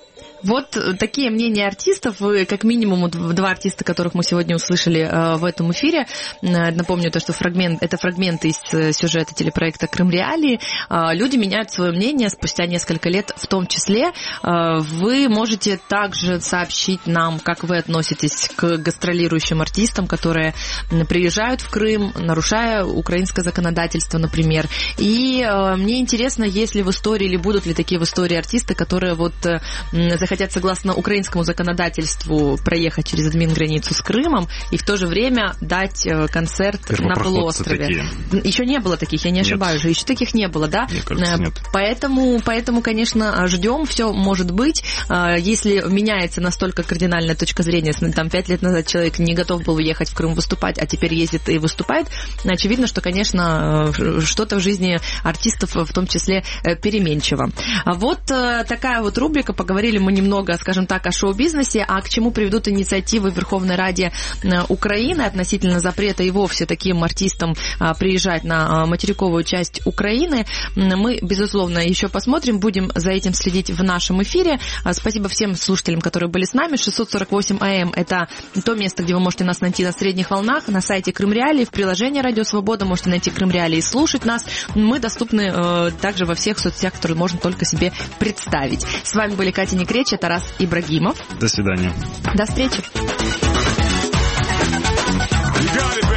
Вот такие мнения артистов. Вы, как минимум, два артиста, которых мы сегодня услышали в этом эфире. Напомню, то, что фрагмент, это фрагменты из сюжета телепроекта «Крым Реалии». Люди меняют свое мнение спустя несколько лет. В том числе вы можете также сообщить нам, как вы относитесь к гастролирующим артистам, которые приезжают в Крым, нарушая украинское законодательство, например. И мне интересно, есть ли в истории, или будут ли такие в истории артисты, которые вот захотят хотят согласно украинскому законодательству проехать через админ-границу с Крымом и в то же время дать концерт на полуострове. Такие. Еще не было таких, я не ошибаюсь же, еще таких не было, да? Мне кажется, нет. Поэтому, поэтому, конечно, ждем, все может быть. Если меняется настолько кардинальная точка зрения, если там пять лет назад человек не готов был уехать в Крым выступать, а теперь ездит и выступает, очевидно, что, конечно, что-то в жизни артистов в том числе переменчиво. Вот такая вот рубрика. Поговорили мы немного, скажем так, о шоу-бизнесе, а к чему приведут инициативы Верховной Раде Украины относительно запрета и вовсе таким артистам приезжать на материковую часть Украины. Мы, безусловно, еще посмотрим, будем за этим следить в нашем эфире. Спасибо всем слушателям, которые были с нами. шестьсот сорок восемь эй эм – это то место, где вы можете нас найти на средних волнах, на сайте Крым Реалии, в приложении Радио Свобода можете найти Крым Реалии и слушать нас. Мы доступны э, также во всех соцсетях, которые можно только себе представить. С вами были Катя Некречь, Тарас Ибрагимов. До свидания. До встречи.